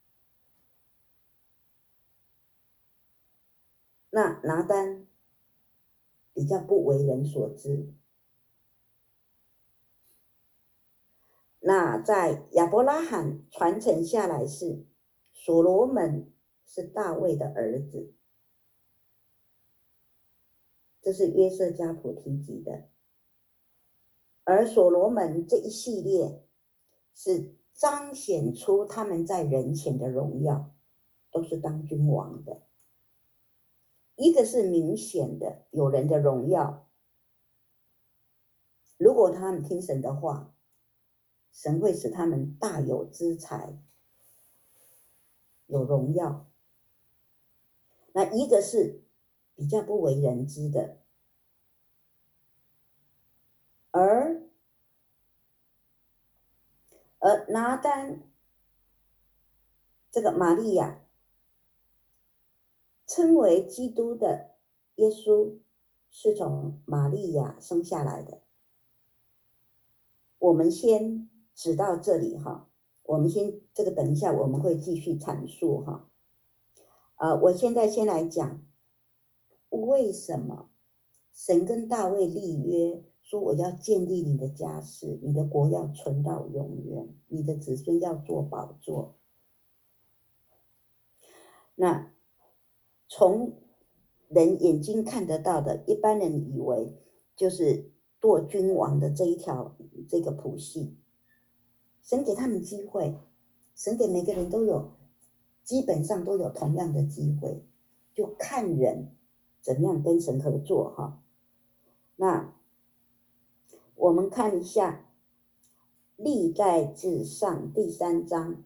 那拿单比较不为人所知。那在亚伯拉罕传承下来是所罗门是大卫的儿子，这是约瑟家谱提及的。而所罗门这一系列是彰显出他们在人前的荣耀，都是当君王的。一个是明显的有人的荣耀，如果他们听神的话，神会使他们大有资财，有荣耀。那一个是比较不为人知的，而拿单这个玛利亚称为基督的耶稣是从玛利亚生下来的。我们先指到这里哈，我们先这个等一下我们会继续阐述哈。我现在先来讲为什么神跟大卫立约，说我要建立你的家室，你的国要存到永远，你的子孙要做宝座。那从人眼睛看得到的，一般人以为就是堕君王的这个谱系。神给他们机会，神给每个人基本上都有同样的机会，就看人怎么样跟神合作哈。那我们看一下历代志上第3章，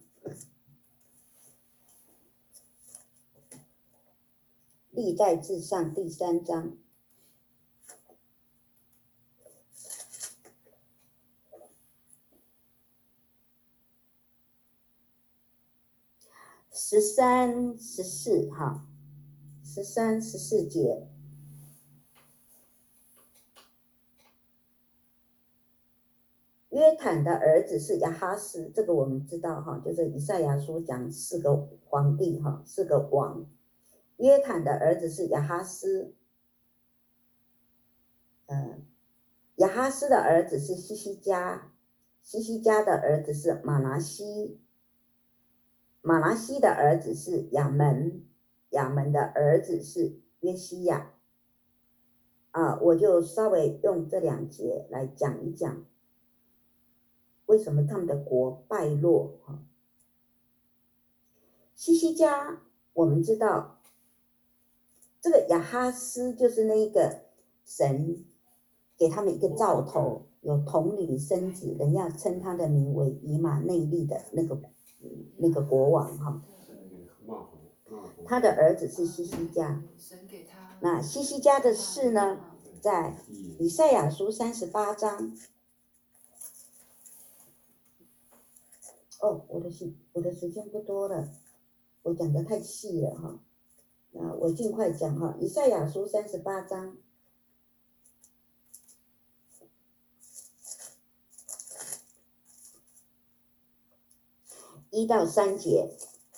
历代志上第3章13、14哈，13、14节。 约坦的儿子是亚哈斯，这个我们知道哈，就是以赛亚书讲4个皇帝哈，4个王。约坦的儿子是亚哈斯，亚哈斯的儿子是西西家，西西家的儿子是马拿西，马拿西的儿子是亚门，亚门的儿子是约西亚。我就稍微用这2节来讲一讲，为什么他们的国败落。西西家我们知道，这个亚哈斯就是那个神给他们一个兆头，有童女生子，人家称他的名为以马内利的那个国王哈。他的儿子是西西家。那西西家的事呢，在以赛亚书38章。我的时间不多了，我讲得太细了哈。那我尽快讲哈，以赛亚书38章1到3节。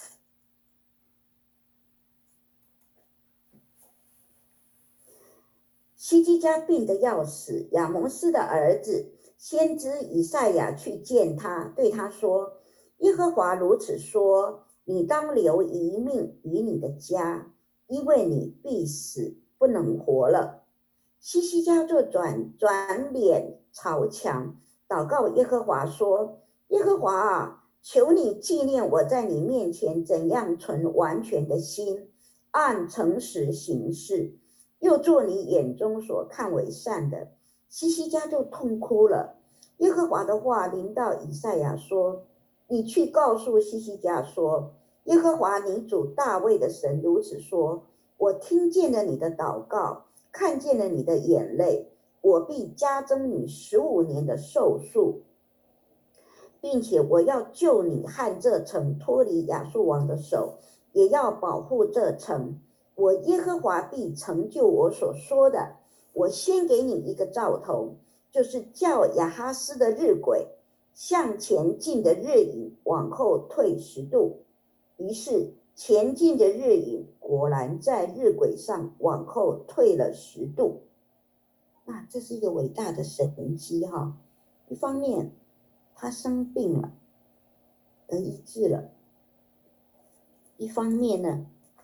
西基家病得要死，亚摩斯的儿子先知以赛亚去见他，对他说：耶和华如此说，你当留一命于你的家，因为你必死，不能活了。西西家就转脸朝墙，祷告耶和华说：耶和华啊，求你纪念我在你面前怎样存完全的心，按诚实行事，又做你眼中所看为善的。西西家就痛哭了。耶和华的话临到以赛亚说：你去告诉西西家说，耶和华你主大卫的神如此说，我听见了你的祷告，看见了你的眼泪，我必加增你15年的寿数，并且我要救你和这城脱离亚述王的手，也要保护这城。我耶和华必成就我所说的。我先给你一个兆头，就是叫亚哈斯的日晷向前进的日影往后退10度。于是前进的日影果然在日晷上往后退了10度。那这是一个伟大的神迹哈。一方面他生病了，得医治了；一方面呢，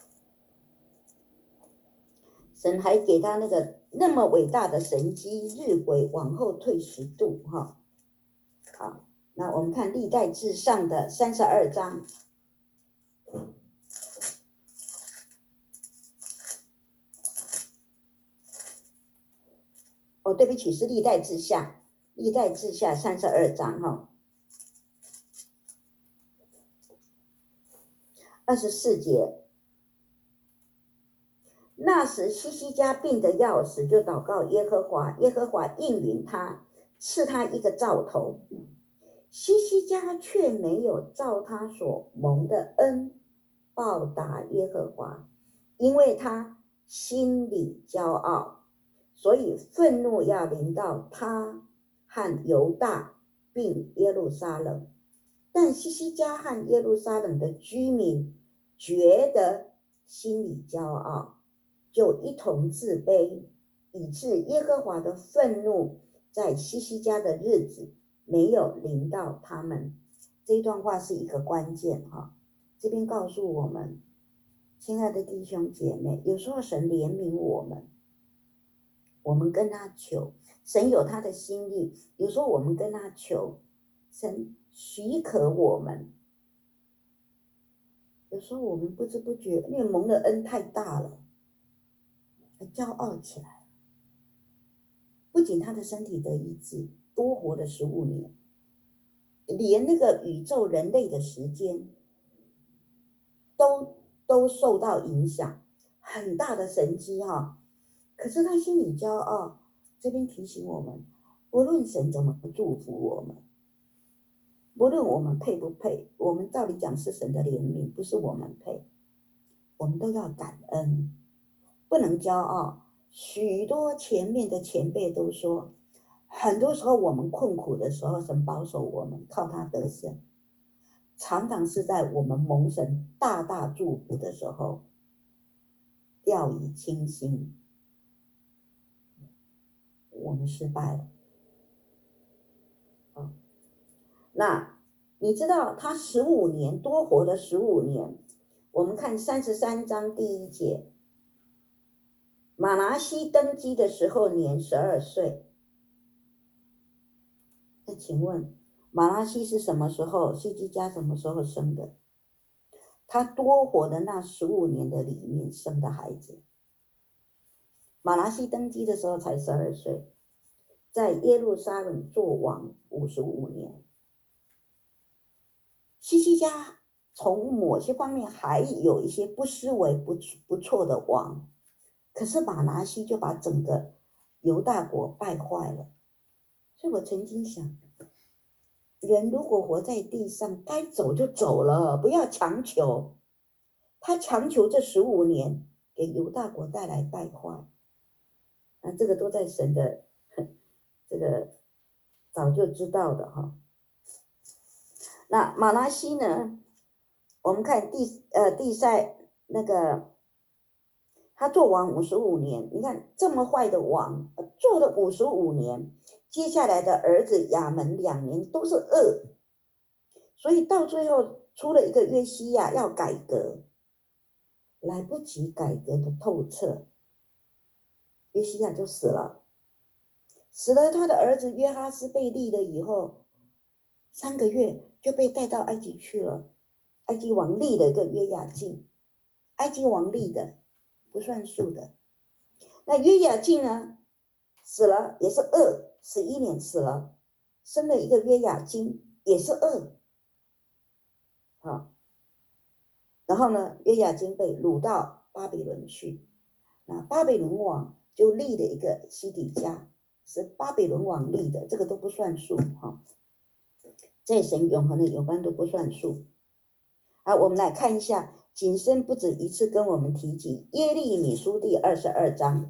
神还给他那么伟大的神迹，日晷往后退10度哈。好，那我们看历代志上的32章。对不起，是历代志下32章哈，24节。那时西西家病得要死，就祷告耶和华，耶和华应允他，赐他一个兆头。西西家却没有照他所蒙的恩报答耶和华，因为他心里骄傲，所以愤怒要临到他和犹大并耶路撒冷。但西西家和耶路撒冷的居民觉得心里骄傲，就一同自卑，以致耶和华的愤怒在西西家的日子没有临到他们。这一段话是一个关键哈，这边告诉我们，亲爱的弟兄姐妹，有时候神怜悯我们，我们跟他求，神有他的心意，有时候我们跟他求，神许可我们，有时候我们不知不觉，因为蒙的恩太大了，骄傲起来。不仅他的身体得医治，多活了15年，连那个宇宙人类的时间都受到影响，很大的神迹哈。可是他心里骄傲，这边提醒我们，不论神怎么祝福我们，不论我们配不配，我们照理讲是神的怜悯，不是我们配，我们都要感恩，不能骄傲。许多前面的前辈都说， 很多时候我们困苦的时候，神保守我们，靠他得胜，常常是在我们蒙神大大祝福的时候，掉以轻心，我们失败了。那你知道他15年多活了15年，我们看33章第1节，马拿西登基的时候年12岁。那请问马拿西是什么时候？希西家什么时候生的？他多活的那15年的里面生的孩子。马拿西登基的时候才12岁，在耶路撒冷做王55年。希西家从某些方面还有一些不失为不错的王，可是马拿西就把整个犹大国败坏了。所以我曾经想，人如果活在地上，该走就走了，不要强求。他强求这15年给犹大国带来败坏，那这个都在神的这个早就知道的哈。那马拿西呢？我们看地赛那个，他做王55年，你看这么坏的王，做了55年，接下来的儿子亚门2年都是恶，所以到最后出了一个约西亚要改革，来不及改革的透彻，约西亚就死了。死了，他的儿子约哈斯被立了以后，3个月就被带到埃及去了。埃及王立了一个约雅敬，埃及王立的不算数的。那约雅敬呢，死了也是恶，11年死了，生了一个约雅斤，也是恶。好，然后呢，约雅斤被掳到巴比伦去，那巴比伦王就立了一个西底家，是巴比伦王立的，这个都不算数哈，在神永恒的有关都不算数。好，我们来看一下，谨慎不止一次跟我们提及耶利米书第22章。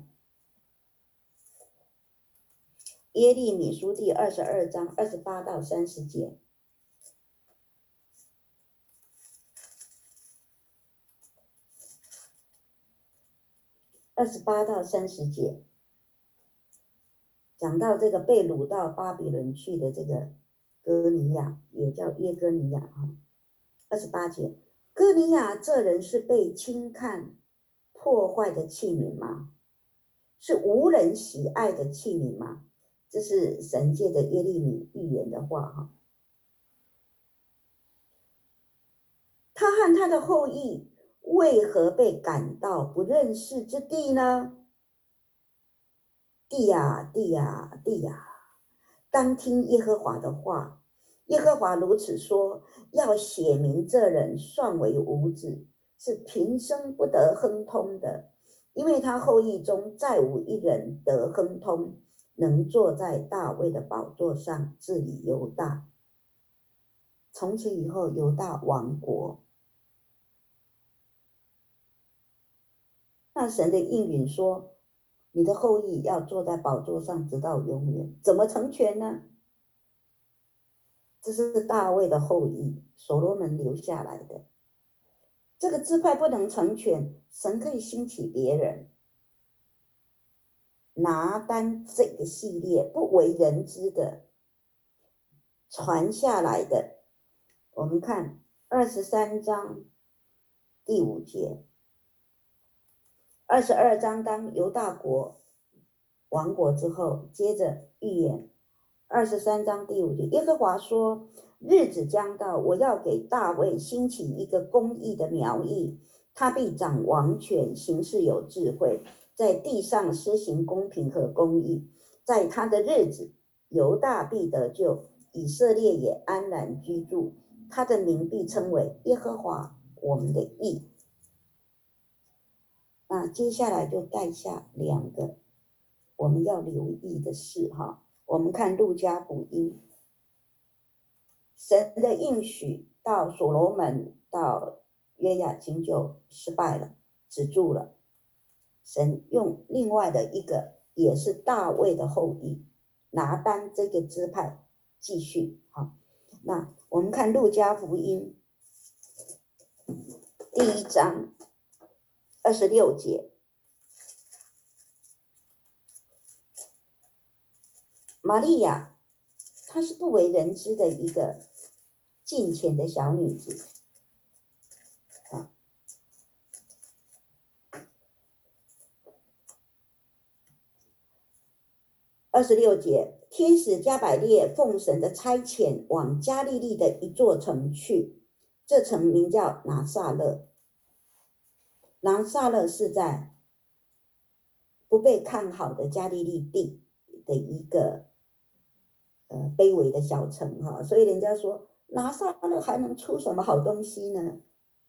耶利米书第22章28到30节。28到30节，讲到这个被掳到巴比伦去的这个哥尼亚，也叫耶哥尼亚哈。28节，哥尼亚这人是被轻看破坏的器皿吗？是无人喜爱的器皿吗？这是神界的耶利米预言的话哈。他和他的后裔为何被赶到不认识之地呢？地呀，地呀，地呀，当听耶和华的话。耶和华如此说，要写明这人算为无子，是平生不得亨通的，因为他后裔中再无一人得亨通，能坐在大卫的宝座上治理犹大。从此以后，犹大亡国。那神的应允说，你的后裔要坐在宝座上直到永远，怎么成全呢？这是大卫的后裔，所罗门留下来的。这个支派不能成全，神可以兴起别人。拿单这个系列不为人知的传下来的，我们看23章第5节。22章当犹大国亡国之后，接着预言23章第5节，耶和华说，日子将到，我要给大卫兴起一个公义的苗裔，他必掌王权，行事有智慧，在地上施行公平和公义。在他的日子，犹大必得救，以色列也安然居住，他的名必称为耶和华我们的义。那接下来就带下2个我们要留意的事哈。我们看路加福音，神的应许到所罗门到约雅斤就失败了，止住了。神用另外的一个也是大卫的后裔， 拿单这个支派继续。好，那我们看路加福音第1章26节，玛利亚她是不为人知的一个敬虔的小女子。26节，天使加百列奉神的差遣，往加利利的一座城去，这城名叫拿撒勒。拿撒勒是在不被看好的加利利地的一个卑微的小城哈，所以人家说拿撒勒还能出什么好东西呢？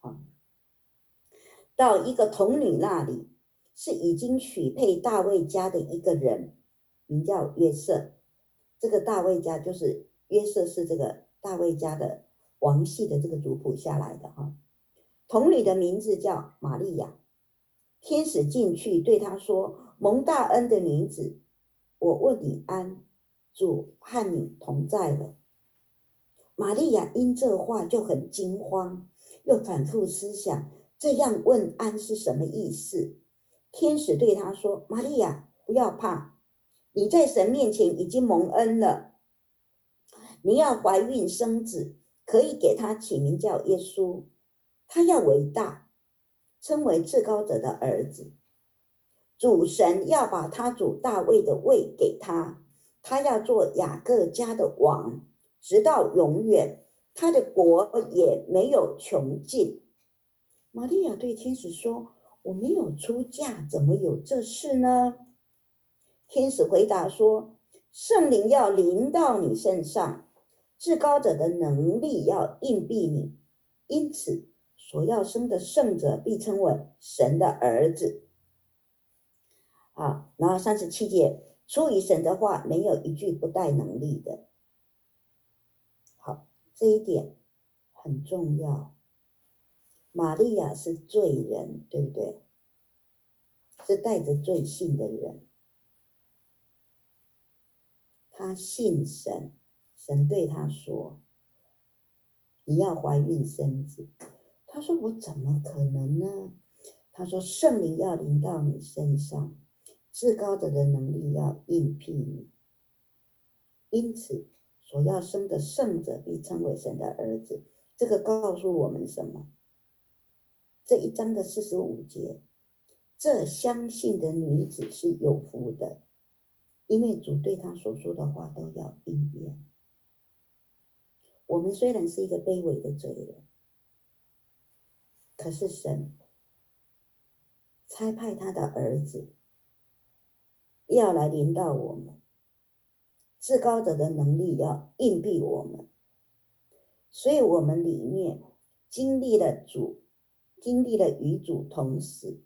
到一个童女那里，是已经许配大卫家的一个人，名叫约瑟。这个大卫家就是约瑟，是这个大卫家的王系的这个族谱下来的哈。童女的名字叫玛利亚。天使进去对她说：“蒙大恩的女子，我问你安，主和你同在了。”玛利亚因这话就很惊慌，又反复思想，这样问安是什么意思。天使对她说：“玛利亚，不要怕，你在神面前已经蒙恩了，你要怀孕生子，可以给他起名叫耶稣。他要伟大，称为至高者的儿子。主神要把他主大卫的位给他，他要做雅各家的王，直到永远，他的国也没有穷尽。”玛利亚对天使说：“我没有出嫁，怎么有这事呢？”天使回答说：“圣灵要临到你身上，至高者的能力要荫庇你，因此所要生的圣者必称为神的儿子。”然后37节，出于神的话，没有一句不带能力的。好，这一点很重要。玛利亚是罪人，对不对？是带着罪性的人。他信神，神对他说：“你要怀孕生子。”他说：“我怎么可能呢？”他说：“圣灵要临到你身上，至高者的能力要荫庇你，因此所要生的圣者必称为神的儿子。”这个告诉我们什么？这1章的45节，这相信的女子是有福的，因为主对她所说的话都要应验。我们虽然是一个卑微的罪人，可是神差派他的儿子要来临到我们，至高者的能力要荫庇我们，所以我们里面经历了与主同死，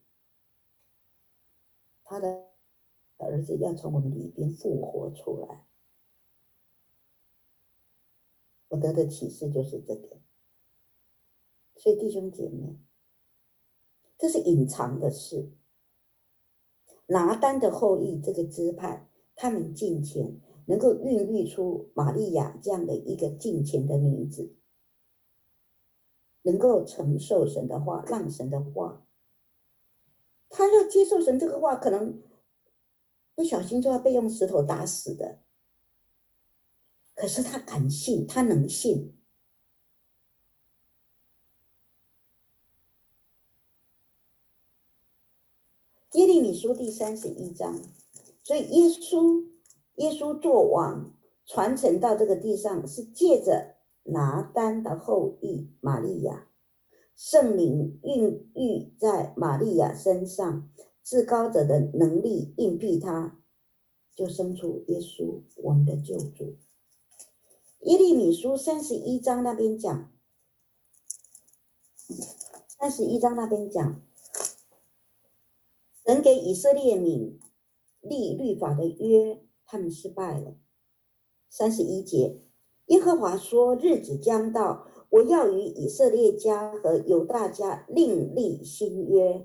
他的儿子要从我们里边复活出来。我得的启示就是这个。所以弟兄姐妹，这是隐藏的事。拿单的后裔这个支派，他们敬虔，能够孕育出玛利亚这样的一个敬虔的女子，能够承受神的话，让神的话，他要接受神这个话，可能不小心就要被用石头打死的。可是他敢信，他能信。耶利米书第31章，所以耶稣做王传承到这个地上，是借着拿单的后裔玛利亚，圣灵孕育在玛利亚身上，至高者的能力荫庇他，就生出耶稣，我们的救主。耶利米书31章那边讲，31章那边讲，神给以色列民立律法的约，他们失败了。31节，耶和华说：“日子将到，我要与以色列家和犹大家另立新约。”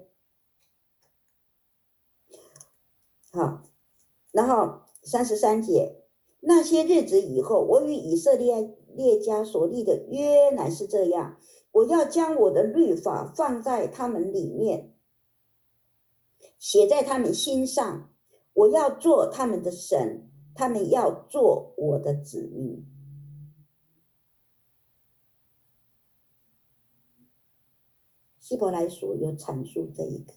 好，然后33节， 那些日子以后，我与以色列家所立的约乃是这样，我要将我的律法放在他们里面，写在他们心上，我要做他们的神，他们要做我的子民。希伯来书有阐述这一个。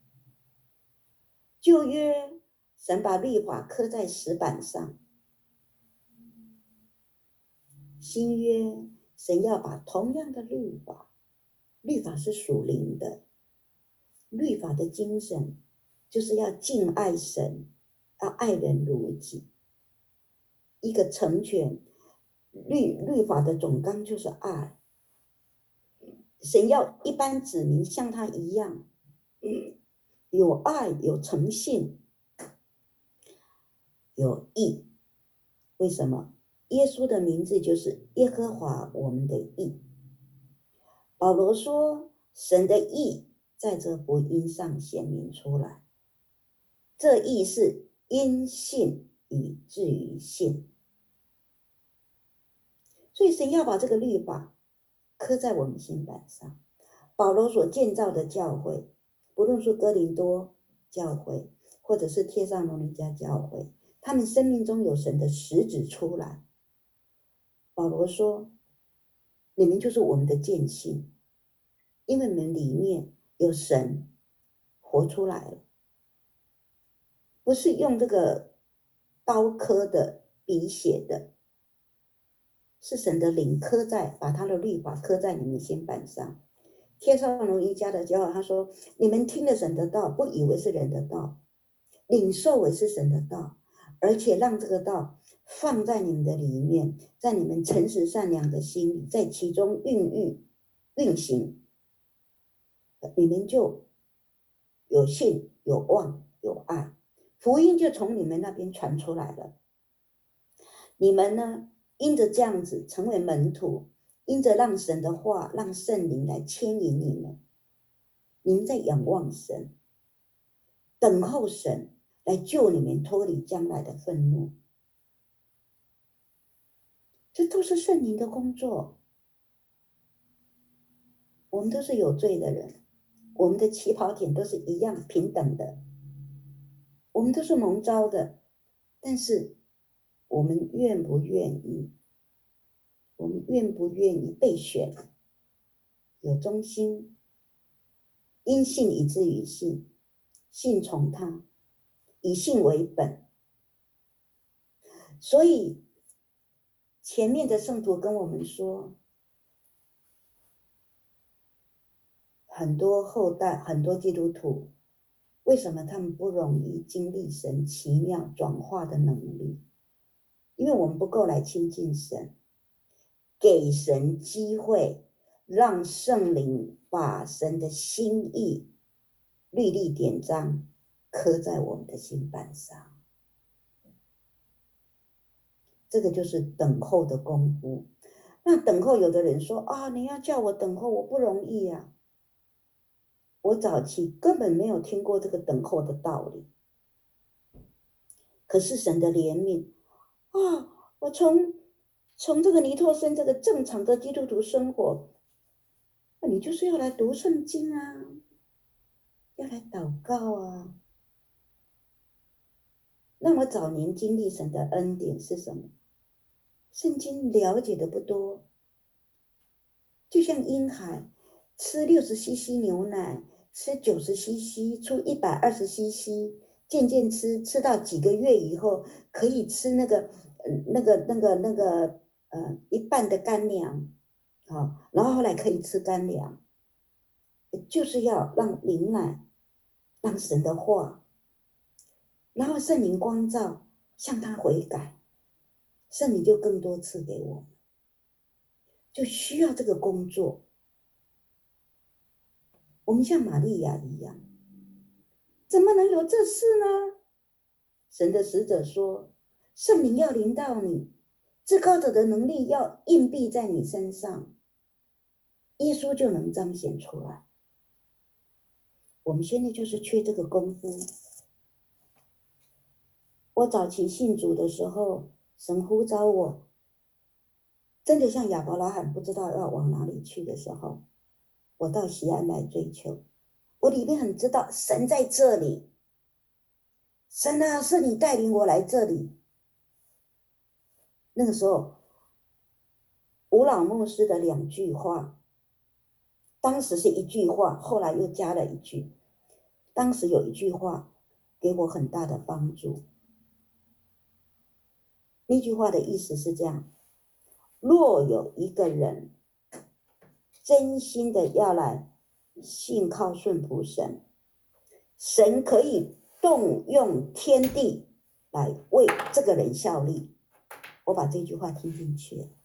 旧约神把律法刻在石板上，新约神要把同样的律法，律法是属灵的，律法的精神就是要敬爱神，要爱人如己。一个成全律法的总纲就是爱，神要一般子民像他一样，有爱，有诚信，有义。为什么？耶稣的名字就是耶和华我们的义。保罗说，神的义在这福音上显明出来，这义是因信以至于信。所以神要把这个律法刻在我们心板上。保罗所建造的教会，不论说哥林多教会，或者是帖撒罗尼迦教会，他们生命中有神的实质出来。保罗说，你们就是我们的见信，因为你们里面有神活出来了，不是用这个刀刻的、笔写的，是神的灵刻在，把他的律法刻在你们心板上。帖撒罗尼迦的教会他说，你们听了神的道，不以为是人的道，领受为是神的道，而且让这个道放在你们的里面，在你们诚实善良的心里，在其中运行，你们就有信有望有爱，福音就从你们那边传出来了。你们呢，因着这样子成为门徒，因着让神的话，让圣灵来牵引你们，你们在仰望神，等候神来救你们脱离将来的愤怒。这都是圣灵的工作。我们都是有罪的人，我们的起跑点都是一样平等的，我们都是蒙召的，但是我们愿不愿意？我们愿不愿意被选？有忠心，因信以至于信，信从他，以信为本。所以前面的圣徒跟我们说，很多后代，很多基督徒，为什么他们不容易经历神奇妙转化的能力？因为我们不够来亲近神，给神机会，让圣灵把神的心意律例典章刻在我们的心板上。这个就是等候的功夫。那等候，有的人说啊，你要叫我等候，我不容易啊。我早期根本没有听过这个等候的道理。可是神的怜悯啊，我从这个尼托生这个正常的基督徒生活，你就是要来读圣经啊，要来祷告啊。那我早年经历神的恩典是什么？圣经了解的不多，就像婴孩吃60cc 牛奶，吃90cc，出120cc，渐渐吃到几个月以后，可以吃那个一半的干粮，好，然后后来可以吃干粮，就是要让灵奶，让神的话，然后圣灵光照，向他悔改，圣灵就更多赐给我们，就需要这个工作。我们像玛利亚一样，怎么能有这事呢？神的使者说，圣灵要临到你，至高者的能力要印币在你身上，耶稣就能彰显出来。我们现在就是缺这个功夫。我早期信主的时候， 神呼召我，真的像亚伯拉罕不知道要往哪里去的时候，我到西安来追求，我里面很知道神在这里，神啊，是你带领我来这里。那个时候，吴老牧师的2句话，当时是1句话，后来又加了1句。当时有1句话给我很大的帮助。那句话的意思是这样：若有一个人真心的要来信靠顺服神，神可以动用天地来为这个人效力。我把这句话听进去了。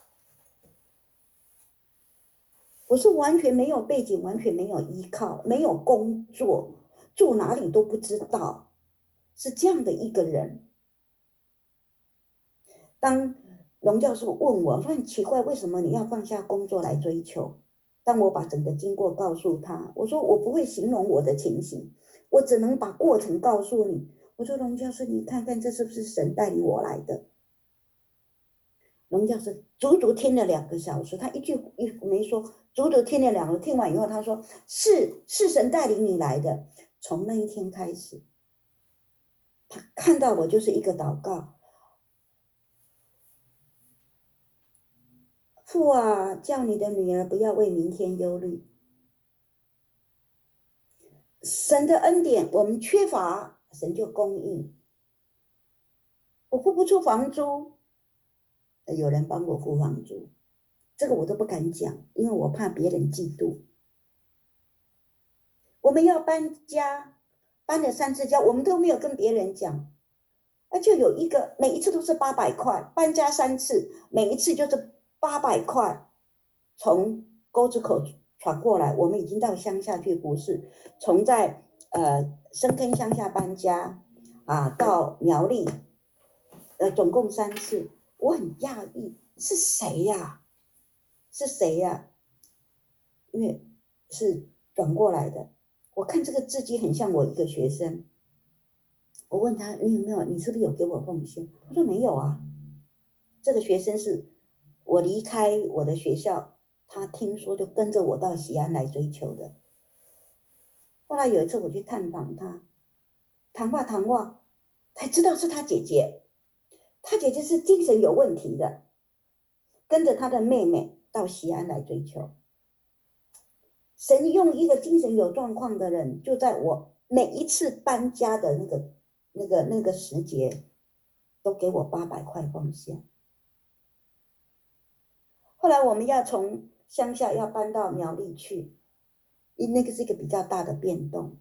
我是完全没有背景，完全没有依靠，没有工作，住哪里都不知道，是这样的一个人。当龙教授问我说很奇怪，为什么你要放下工作来追求？当我把整个经过告诉他，我说我不会形容我的情形，我只能把过程告诉你。我说龙教授，你看看这是不是神带领我来的？龙教授足足听了2个小时，他一句没说，足足听了2个。听完以后，他说是神带领你来的。从那一天开始，他看到我就是一个祷告，父啊，叫你的女儿不要为明天忧虑。神的恩典我们缺乏，神就供应。我付不出房租，有人帮我付房租，这个我都不敢讲，因为我怕别人嫉妒。我们要搬家，搬了3次家，我们都没有跟别人讲，就有一个每一次都是800块，搬家3次，每一次就是800块，从沟子口传过来，我们已经到乡下去，不是从在深坑乡下搬家到苗栗，总共3次，我很讶异，是谁呀？是谁呀？因为是转过来的。我看这个字迹很像我一个学生，我问他你有没有，你是不是有给我奉献？他说没有啊。这个学生是我离开我的学校，他听说就跟着我到西安来追求的。后来有一次我去探访他，谈话才知道是他姐姐，他姐姐是精神有问题的，跟着他的妹妹到西安来追求。神用一个精神有状况的人，就在我每一次搬家的那个时节，都给我800块奉献。后来我们要从乡下要搬到苗栗去，那个是一个比较大的变动。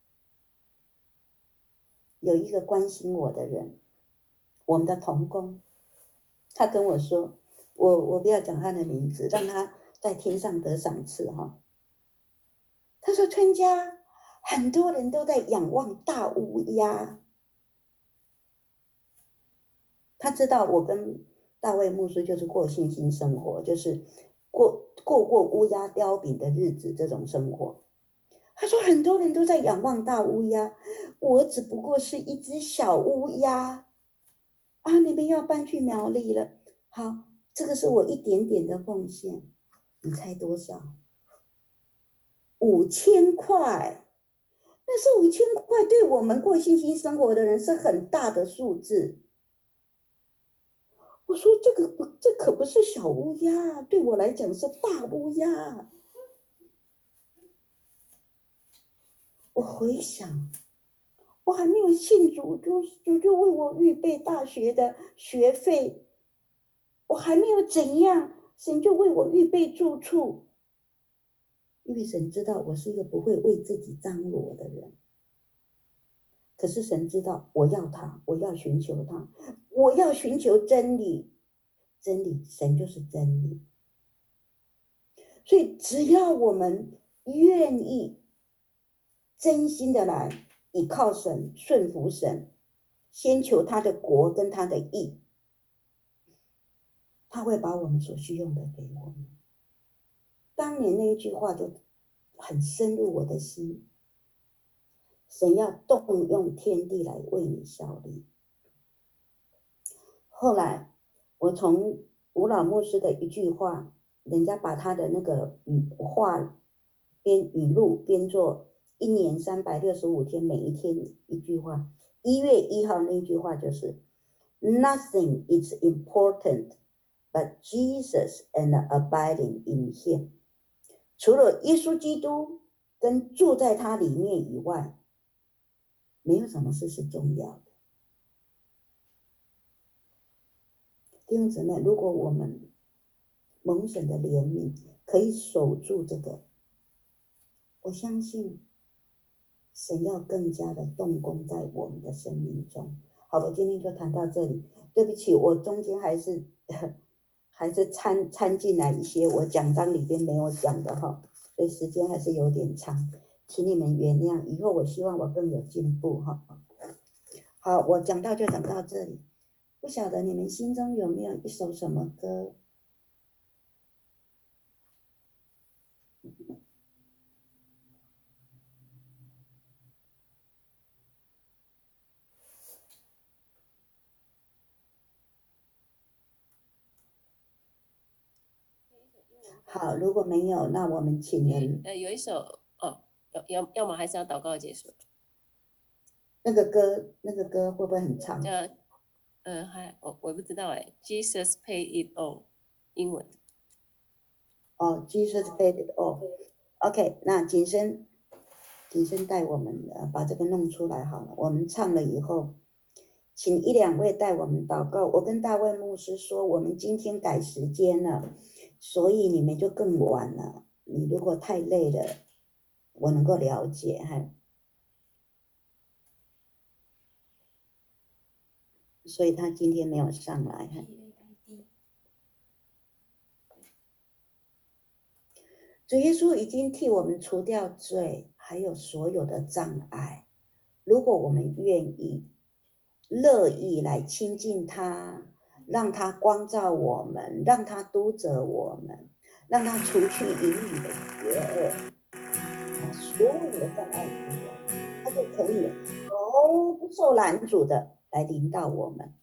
有一个关心我的人，我们的同工，他跟我说，我不要讲他的名字，让他在天上得赏赐哈。他说春家很多人都在仰望大乌鸦，他知道我跟大卫牧师就是过信心生活，就是过乌鸦叼饼的日子这种生活。他说很多人都在仰望大乌鸦，我只不过是一只小乌鸦啊！你们要搬去苗栗了，好，这个是我一点点的奉献，你猜多少？5000块。但是5000块对我们过信心生活的人是很大的数字。我说这可不是小乌鸦，对我来讲是大乌鸦。我回想，我还没有信主，主就为我预备大学的学费，我还没有怎样，神就为我预备住处。因为神知道我是一个不会为自己张罗的人，可是神知道我要他，我要寻求他，我要寻求真理，真理，神就是真理。所以只要我们愿意真心的来倚靠神，顺服神，先求他的国跟他的义，他会把我们所需用的给我们。当年那一句话就很深入我的心，神要动用天地来为你效力。 后来我从吴老牧师的一句话，人家把他的那个语录编作1年365天，每一天一句话。1月1号那句话就是 Nothing is important but Jesus and abiding in Him。除了耶稣基督跟住在他里面以外，没有什么事是重要的。弟兄姊妹，如果我们蒙神的怜悯，可以守住这个，我相信神要更加的动工在我们的生命中。好，我今天就谈到这里。对不起，我中间还是掺进来一些我讲章里边没有讲的哈，所以时间还是有点长，请你们原谅。以后我希望我更有进步哈。好，我讲到就讲到这里。不晓得你们心中有没有一首什么歌？好，如果没有，那我们请人。 有一首哦，要么还是要祷告结束。 那个歌会不会很长？ 我不知道哎 ，Jesus pay it all， 英文。 哦 ，Jesus paid it all。OK， 那景深带我们把这个弄出来好了。我们唱了以后，请1、2位带我们祷告。我跟大卫牧师说，我们今天改时间了，所以你们就更晚了。你如果太累了，我能够了解哈。所以他今天没有上来哈。主耶稣已经替我们除掉罪，还有所有的障碍。如果我们愿意、乐意来亲近他，让他光照我们，让他督责我们，让他除去隐秘的邪恶，所有的障碍之外，他就可以不受拦阻的来领导我们。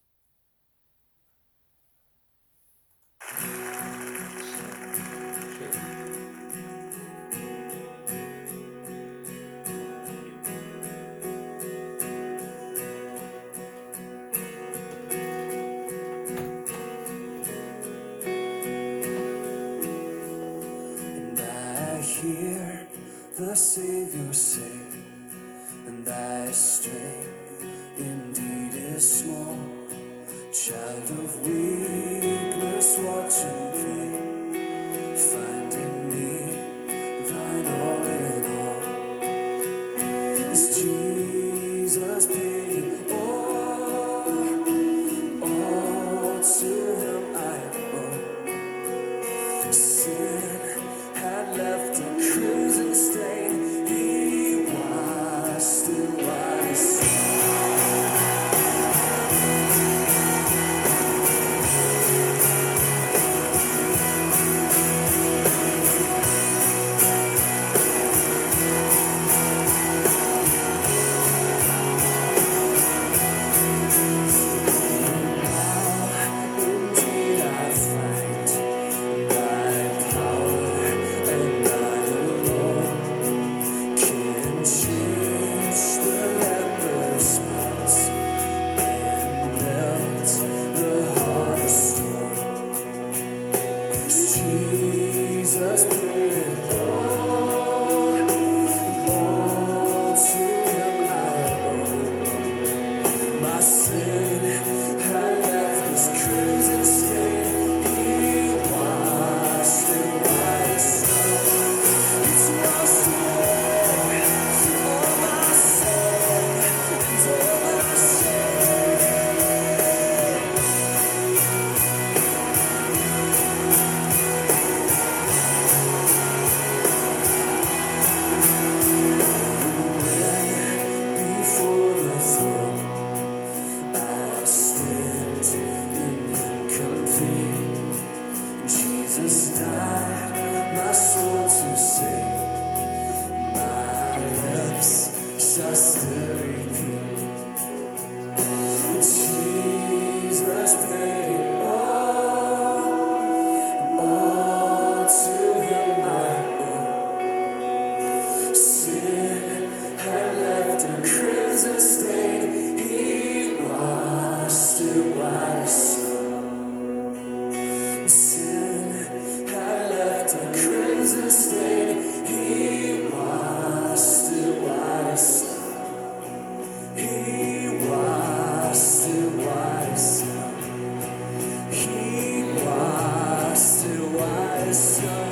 Hear the Savior say, and thy strength indeed is small. Child of weakness, watch and pray. Find in me thine all in all. Is Jesus paid all to him I owe. Sin had left a crimson stain, he washed it white as snow. the sun.